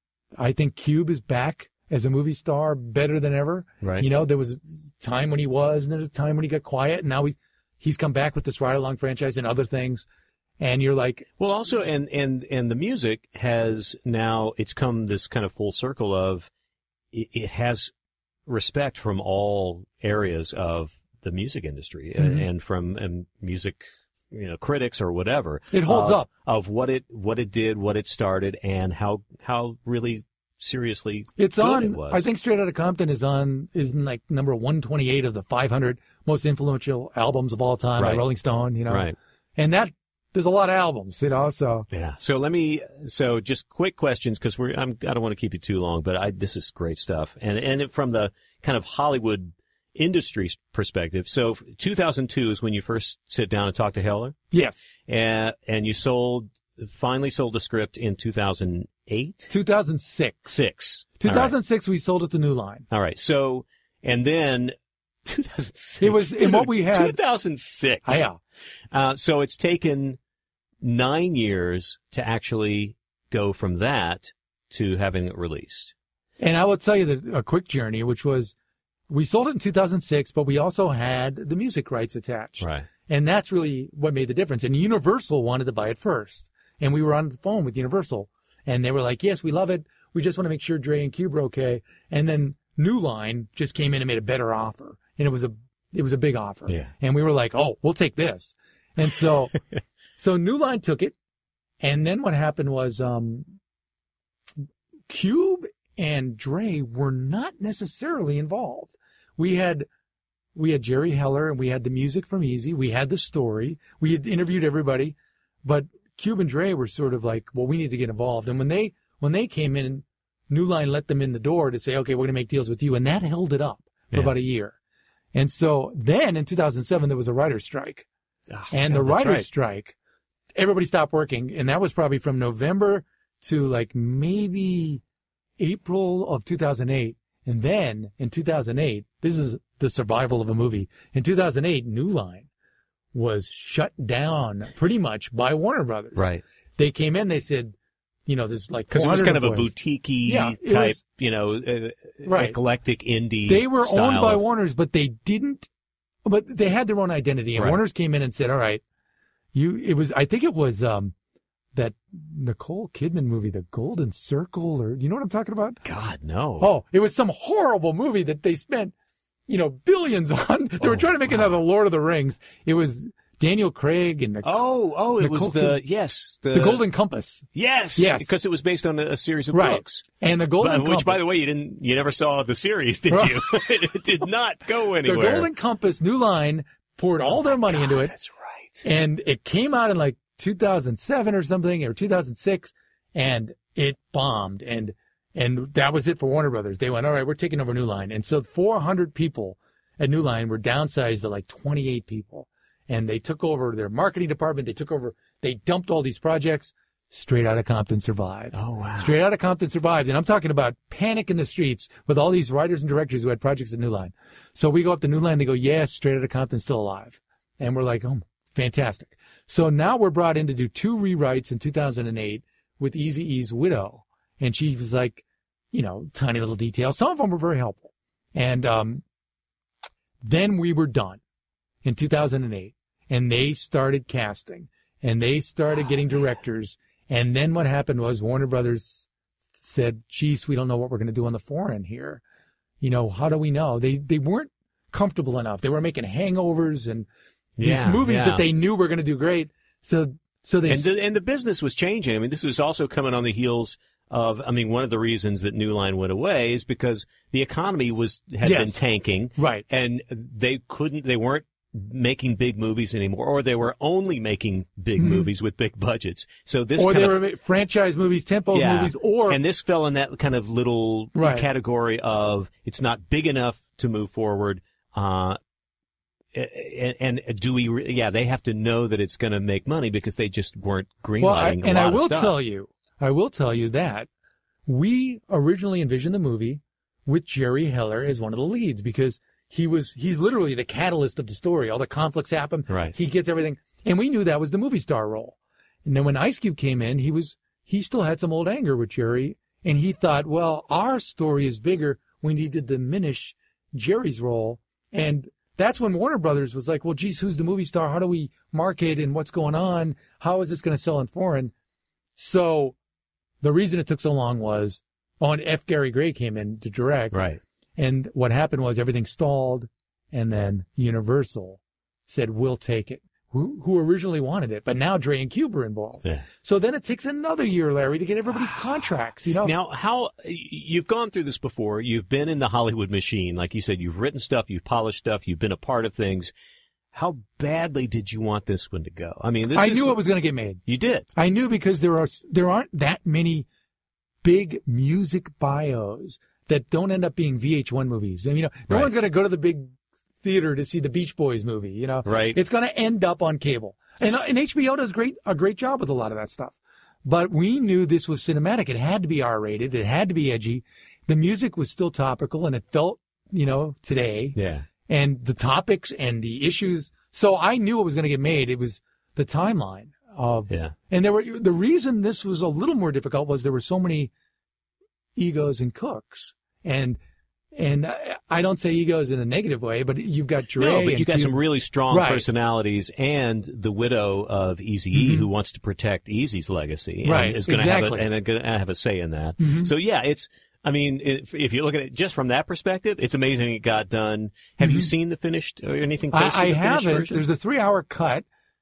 I think Cube is back as a movie star better than ever. Right. You know, there was a time when he was, and there was a time when he got quiet, and now he, he's come back with this ride-along franchise and other things. And you're like, Well, also, and, and, and the music has now, it's come this kind of full circle of, it, it has respect from all areas of the music industry Mhm. and from um, music, you know, critics or whatever. It holds of, up. Of what it, what it did, what it started, and how, how really seriously it's good on, it was. I think Straight Outta Compton is on, is in like number one twenty-eight of the five hundred most influential albums of all time Right. by Rolling Stone, you know. Right. And that, there's a lot of albums, you know, so. Yeah. So let me, so just quick questions, because we're, I'm, I don't want to keep you too long, but I, this is great stuff. And, and it, from the kind of Hollywood industry perspective. So two thousand two is when you first sit down and talk to Heller, Yes. and, and you sold, finally sold the script in two thousand eight? two thousand six. Six. two thousand six, we sold it to New Line. All right. So, and then two thousand six. It was- and what Dude, we had- two thousand six. Ah, yeah. Uh, so it's taken nine years to actually go from that to having it released. And I will tell you that a quick journey, which was, we sold it in two thousand six, but we also had the music rights attached. Right. And that's really what made the difference. And Universal wanted to buy it first. And we were on the phone with Universal. And they were like, yes, we love it. We just want to make sure Dre and Cube are okay. And then New Line just came in and made a better offer. And it was a, it was a big offer. Yeah. And we were like, oh, we'll take this. And so, so New Line took it. And then what happened was, um, Cube and Dre were not necessarily involved. We had, we had Jerry Heller and we had the music from Easy. We had the story. We had interviewed everybody, but Cube and Dre were sort of like, well, we need to get involved. And when they, when they came in, New Line let them in the door to say, okay, we're going to make deals with you. And that held it up for Yeah. about a year. And so then in two thousand seven, there was a writer's strike. Oh, And God, the that's writer's right. strike, everybody stopped working. And that was probably from November to like maybe April of two thousand eight. And then in two thousand eight, this is the survival of a movie. In two thousand eight, New Line was shut down pretty much by Warner Brothers. Right. They came in, they said, you know, there's like Because it was kind of a employees. boutique-y Yeah, it type, was- you know, uh, Right. eclectic indie They were style owned by of- Warner's, but they didn't, but they had their own identity. And Right. Warner's came in and said, all right, you, it was, I think it was, um, that Nicole Kidman movie, The Golden Circle, or you know what I'm talking about? God, no. Oh, it was some horrible movie that they spent, you know, billions on. They were Oh, trying to make wow. another Lord of the Rings. It was Daniel Craig and Nic- Oh, oh, it Nicole was the, Kidman. yes. The, The Golden Compass. Yes. Yes. Because it was based on a, a series of Right. books. And The Golden But- Compass. which, by the way, you didn't, you never saw the series, did Right. you? It did not go The anywhere. Golden Compass, New Line poured all their money God, into it. That's right. And it came out in like two thousand seven or something, or two thousand six, and it bombed. And, and that was it for Warner Brothers. They went, all right, we're taking over New Line. And so four hundred people at New Line were downsized to like twenty-eight people. And they took over their marketing department. They took over, they dumped all these projects. Straight Outta Compton survived. Oh, wow. Straight Outta Compton survived. And I'm talking about panic in the streets with all these writers and directors who had projects at New Line. So we go up to New Line. They go, yes, Straight Outta Compton's still alive. And we're like, oh, fantastic. So now we're brought in to do two rewrites in two thousand eight with Eazy-E's widow. And she was like, you know, tiny little details. Some of them were very helpful. And um, then we were done in two thousand eight. And they started casting. And they started getting directors. And then what happened was Warner Brothers said, geez, we don't know what we're going to do on the foreign here. You know, how do we know? They they weren't comfortable enough. They were making Hangovers and these Yeah, movies yeah. that they knew were going to do great. So so they And the, and the business was changing. I mean, this was also coming on the heels of, I mean, one of the reasons that New Line went away is because the economy was had Yes. been tanking. Right. And they couldn't, they weren't making big movies anymore, or they were only making big Mhm. movies with big budgets. So this or kind they of, were ma- franchise movies, tempo yeah. movies, or and this fell in that kind of little Right. category of it's not big enough to move forward. Uh, and, and do we? Re- yeah, they have to know that it's going to make money because they just weren't greenlighting well, I, a and lot I of will stuff. tell you, I will tell you that we originally envisioned the movie with Jerry Heller as one of the leads because he was he's literally the catalyst of the story. All the conflicts happen. Right. He gets everything, and we knew that was the movie star role. And then when Ice Cube came in, he was he still had some old anger with Jerry, and he thought, well, our story is bigger. We need to diminish Jerry's role, and that's when Warner Brothers was like, well, geez, who's the movie star? How do we market and what's going on? How is this going to sell in foreign? So the reason it took so long was on F. Gary Gray came in to direct. Right. And what happened was everything stalled. And then Universal said, we'll take it, who, who originally wanted it. But now Dre and Cube are involved. Yeah. So then it takes another year, Larry, to get everybody's contracts, you know? Now, how you've gone through this before? You've been in the Hollywood machine, like you said. You've written stuff, you've polished stuff, you've been a part of things. How badly did you want this one to go? I mean, this I is, knew it was going to get made. You did. I knew because there are there aren't that many big music bios that don't end up being V H one movies. I mean, you know, no Right. one's going to go to the big theater to see the Beach Boys movie. You know, Right. It's going to end up on cable, and and H B O does great a great job with a lot of that stuff. But we knew this was cinematic. It had to be R rated. It had to be edgy. The music was still topical, and it felt, you know, today. Yeah. And the topics and the issues. So I knew it was going to get made. It was the timeline of, Yeah. and there were, the reason this was a little more difficult was there were so many egos and cooks. And, and I, I don't say egos in a negative way, but you've got Dre. No, but and you got Cube. some really strong Right. personalities, and the widow of Eazy-E Mhm. who wants to protect Eazy's legacy, and Right, is going to have exactly. a, and going to have a say in that. Mhm. So yeah, it's. I mean, if, if you look at it just from that perspective, it's amazing it got done. Have you Mhm. seen the finished or anything I, close to I the finished haven't. version? There's a three hour cut,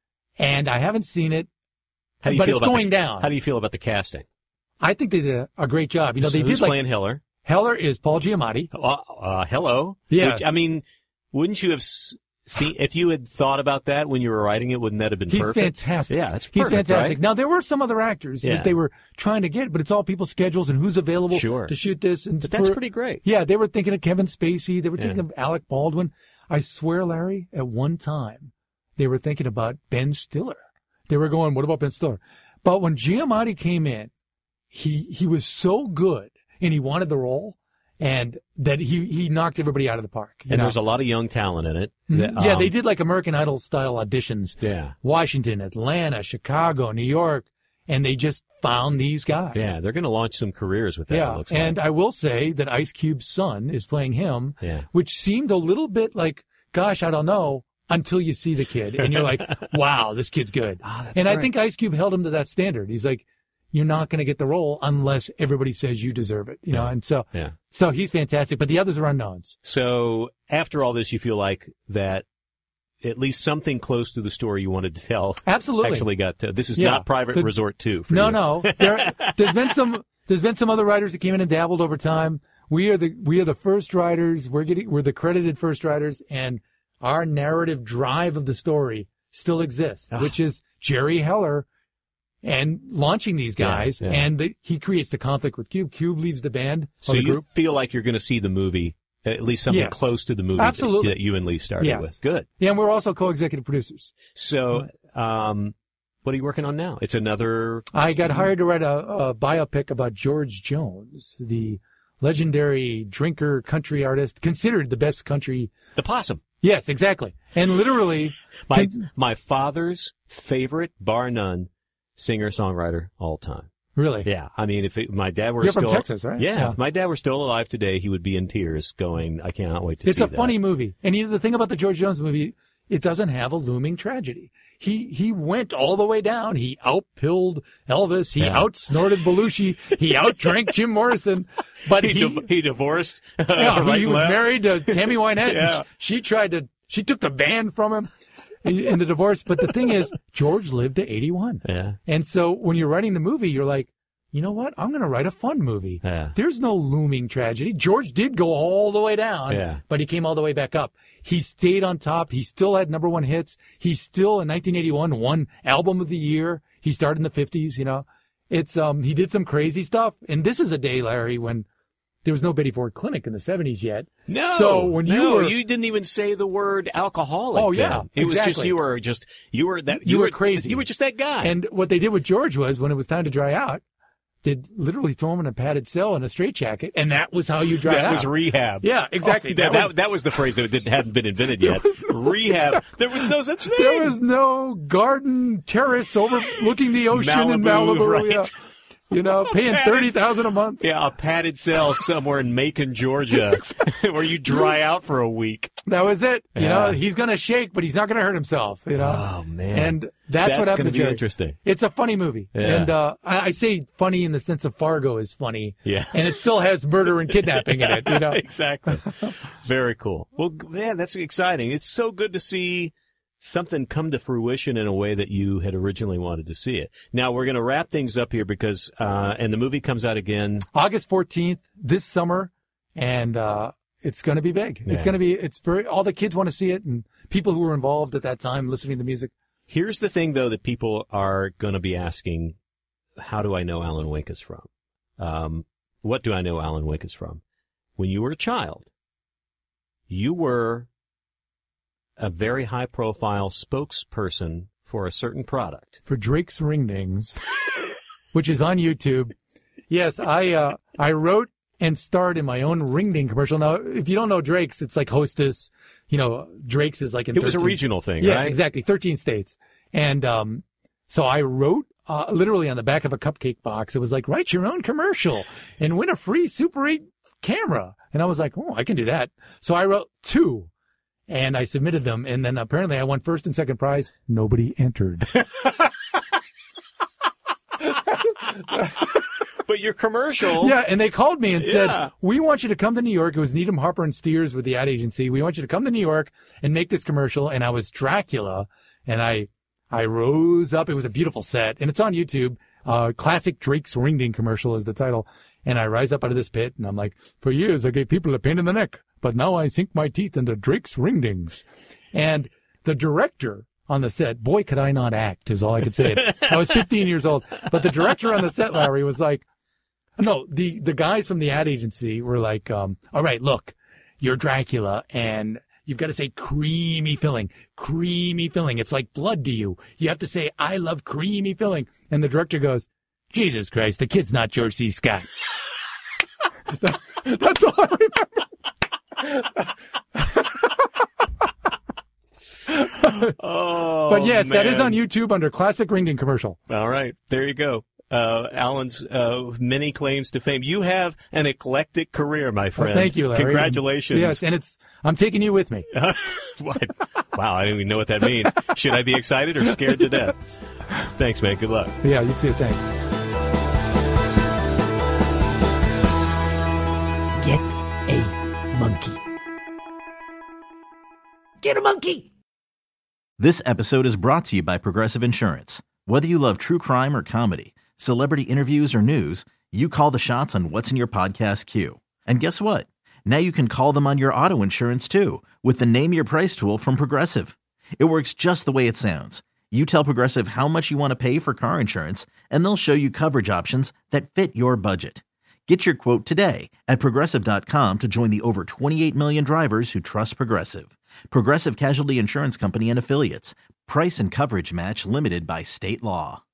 and I haven't seen it. How do you but feel it's about going the, down. How do you feel about the casting? I think they did a, a great job. You know, they Who's did like playing Hiller? Heller is Paul Giamatti. Uh, uh, hello. Yeah. Which, I mean, wouldn't you have s- seen if you had thought about that when you were writing it? Wouldn't that have been He's perfect? fantastic. Yeah, that's He's perfect, fantastic. right? Now there were some other actors Yeah. that they were trying to get, but it's all people's schedules and who's available Sure. to shoot this. And But that's for- pretty great. Yeah, they were thinking of Kevin Spacey. They were thinking Yeah. of Alec Baldwin. I swear, Larry, at one time they were thinking about Ben Stiller. They were going, "What about Ben Stiller?" But when Giamatti came in, he he was so good and he wanted the role, and that he he knocked everybody out of the park. you And know? there's a lot of young talent in it. Mhm. that, yeah, um, they did like American Idol style auditions. Yeah. Washington, Atlanta, Chicago, New York, and they just found these guys. Yeah, they're going to launch some careers with that. Yeah, It looks and like. I will say that Ice Cube's son is playing him, Yeah. which seemed a little bit like, gosh, I don't know, until you see the kid, and you're like, wow, this kid's good. Ah, that's and I great. think Ice Cube held him to that standard. He's like, you're not going to get the role unless everybody says you deserve it, you know. Yeah. And so, Yeah. so he's fantastic, but the others are unknowns. So after all this, you feel like that at least something close to the story you wanted to tell Absolutely. actually got to. This is Yeah. not Private The- Resort two. For No, you. no. There, there's been some. There's been some other writers that came in and dabbled over time. We are the we are the first writers. We're getting we're the credited first writers, and our narrative drive of the story still exists, Ah. which is Jerry Heller and launching these Yeah, guys, yeah. and the, he creates the conflict with Cube. Cube leaves the band So or the you group. feel like you're going to see the movie, at least something Yes. close to the movie Absolutely. that you and Lee started Yes. with. Good. Yeah, and we're also co-executive producers. So, um, what are you working on now? It's another. I got hired to write a, a biopic about George Jones, the legendary drinker country artist, considered the best country. The Possum. Yes, exactly. And literally, My my father's favorite, bar none, singer-songwriter all time. really, Yeah, I mean, if it, my dad were You're still... from Texas, right? Yeah, Yeah. if my dad were still alive today, he would be in tears going, I cannot wait to it's see a that. funny movie. And you know, the thing about the George Jones movie, it doesn't have a looming tragedy. He he went all the way down. He outpilled Elvis. He Yeah. outsnorted Belushi. He outdrank Jim Morrison. But He, he, div- he divorced. yeah, right he and was left. married to Tammy Wynette. Yeah. And she, she tried to, she took the band from him in the divorce. But the thing is, George lived to eighty-one. Yeah. And so when you're writing the movie, you're like, you know what? I'm going to write a fun movie. Yeah. There's no looming tragedy. George did go all the way down, Yeah. but he came all the way back up. He stayed on top. He still had number one hits. He still, in nineteen eighty-one, won Album of the Year. He started in the fifties, you know. It's, um, he did some crazy stuff. And this is a day, Larry, when there was no Betty Ford Clinic in the seventies yet. No. So when you no, were, you didn't even say the word alcoholic. Oh, then. yeah, It was just, exactly. you were just, you were that, You were crazy. You were just that guy. and what they did with George was when it was time to dry out, they'd literally throw him in a padded cell in a straitjacket. And that was how you dried that out. was rehab. Yeah, exactly. Oh, that, That that, was- that was the phrase that didn't, hadn't been invented yet. Rehab. There was no such thing. There was no garden terrace overlooking the ocean in Malibu, Malibu. right. Yeah. You know, paying thirty thousand a month. Yeah, a padded cell somewhere in Macon, Georgia, where you dry out for a week. That was it. You Yeah. know, he's going to shake, but he's not going to hurt himself. You know. Oh, man. And that's, That's what happened gonna to be Jerry. interesting. It's a funny movie, Yeah. and uh, I, I say funny in the sense of Fargo is funny. Yeah. And it still has murder and kidnapping in it. You know. Exactly. Very cool. Well, man, that's exciting. It's so good to see something come to fruition in a way that you had originally wanted to see it. Now, we're going to wrap things up here because, uh, and the movie comes out again. August fourteenth this summer, and uh, it's going to be big. Yeah. It's going to be. It's very. All the kids want to see it, and people who were involved at that time listening to the music. Here's the thing, though, that people are going to be asking, how do I know Alan Wake is from? Um, what do I know Alan Wake is from? When you were a child, you were a very high-profile spokesperson for a certain product. For Drake's Ringdings, which is on YouTube. Yes, I uh, I wrote and starred in my own Ringding commercial. Now, if you don't know Drake's, it's like Hostess. You know, Drake's is like in It was a thirteen regional thing, Yes, right? exactly. thirteen states. And um, so I wrote uh, literally on the back of a cupcake box. It was like, write your own commercial and win a free Super eight camera. And I was like, oh, I can do that. So I wrote two. And I submitted them, and then apparently I won first and second prize. Nobody entered. But your commercial... Yeah, and they called me and said, Yeah. we want you to come to New York. It was Needham, Harper, and Steers with the ad agency. We want you to come to New York and make this commercial. And I was Dracula, and I I rose up. It was a beautiful set, and it's on YouTube. Uh, classic Drake's Ringding commercial is the title. And I rise up out of this pit, and I'm like, for years I gave people a pain in the neck, but now I sink my teeth into Drake's Ringdings. And the director on the set, boy, could I not act, is all I could say. I was fifteen years old. But the director on the set, Larry, was like, no, the, the guys from the ad agency were like, um, all right, look, you're Dracula, and you've got to say creamy filling, creamy filling. It's like blood to you. You have to say, I love creamy filling. And the director goes, Jesus Christ, the kid's not George C. Scott. that, that's all I remember. Oh, But yes, that is man. on YouTube under Classic Ringding Commercial. All right, there you go. Uh, Alan's uh, many claims to fame. You have an eclectic career, my friend. Well, thank you, Larry. Congratulations. And, yes, and it's I'm taking you with me. What? Wow, I don't even know what that means. Should I be excited or scared to death? Thanks, man. Good luck. Yeah, you too. Thanks. Get a monkey. Get a monkey! This episode is brought to you by Progressive Insurance. Whether you love true crime or comedy, celebrity interviews or news, you call the shots on what's in your podcast queue. And guess what? Now you can call them on your auto insurance too with the Name Your Price tool from Progressive. It works just the way it sounds. You tell Progressive how much you want to pay for car insurance, and they'll show you coverage options that fit your budget. Get your quote today at Progressive dot com to join the over twenty-eight million drivers who trust Progressive. Progressive Casualty Insurance Company and Affiliates. Price and coverage match limited by state law.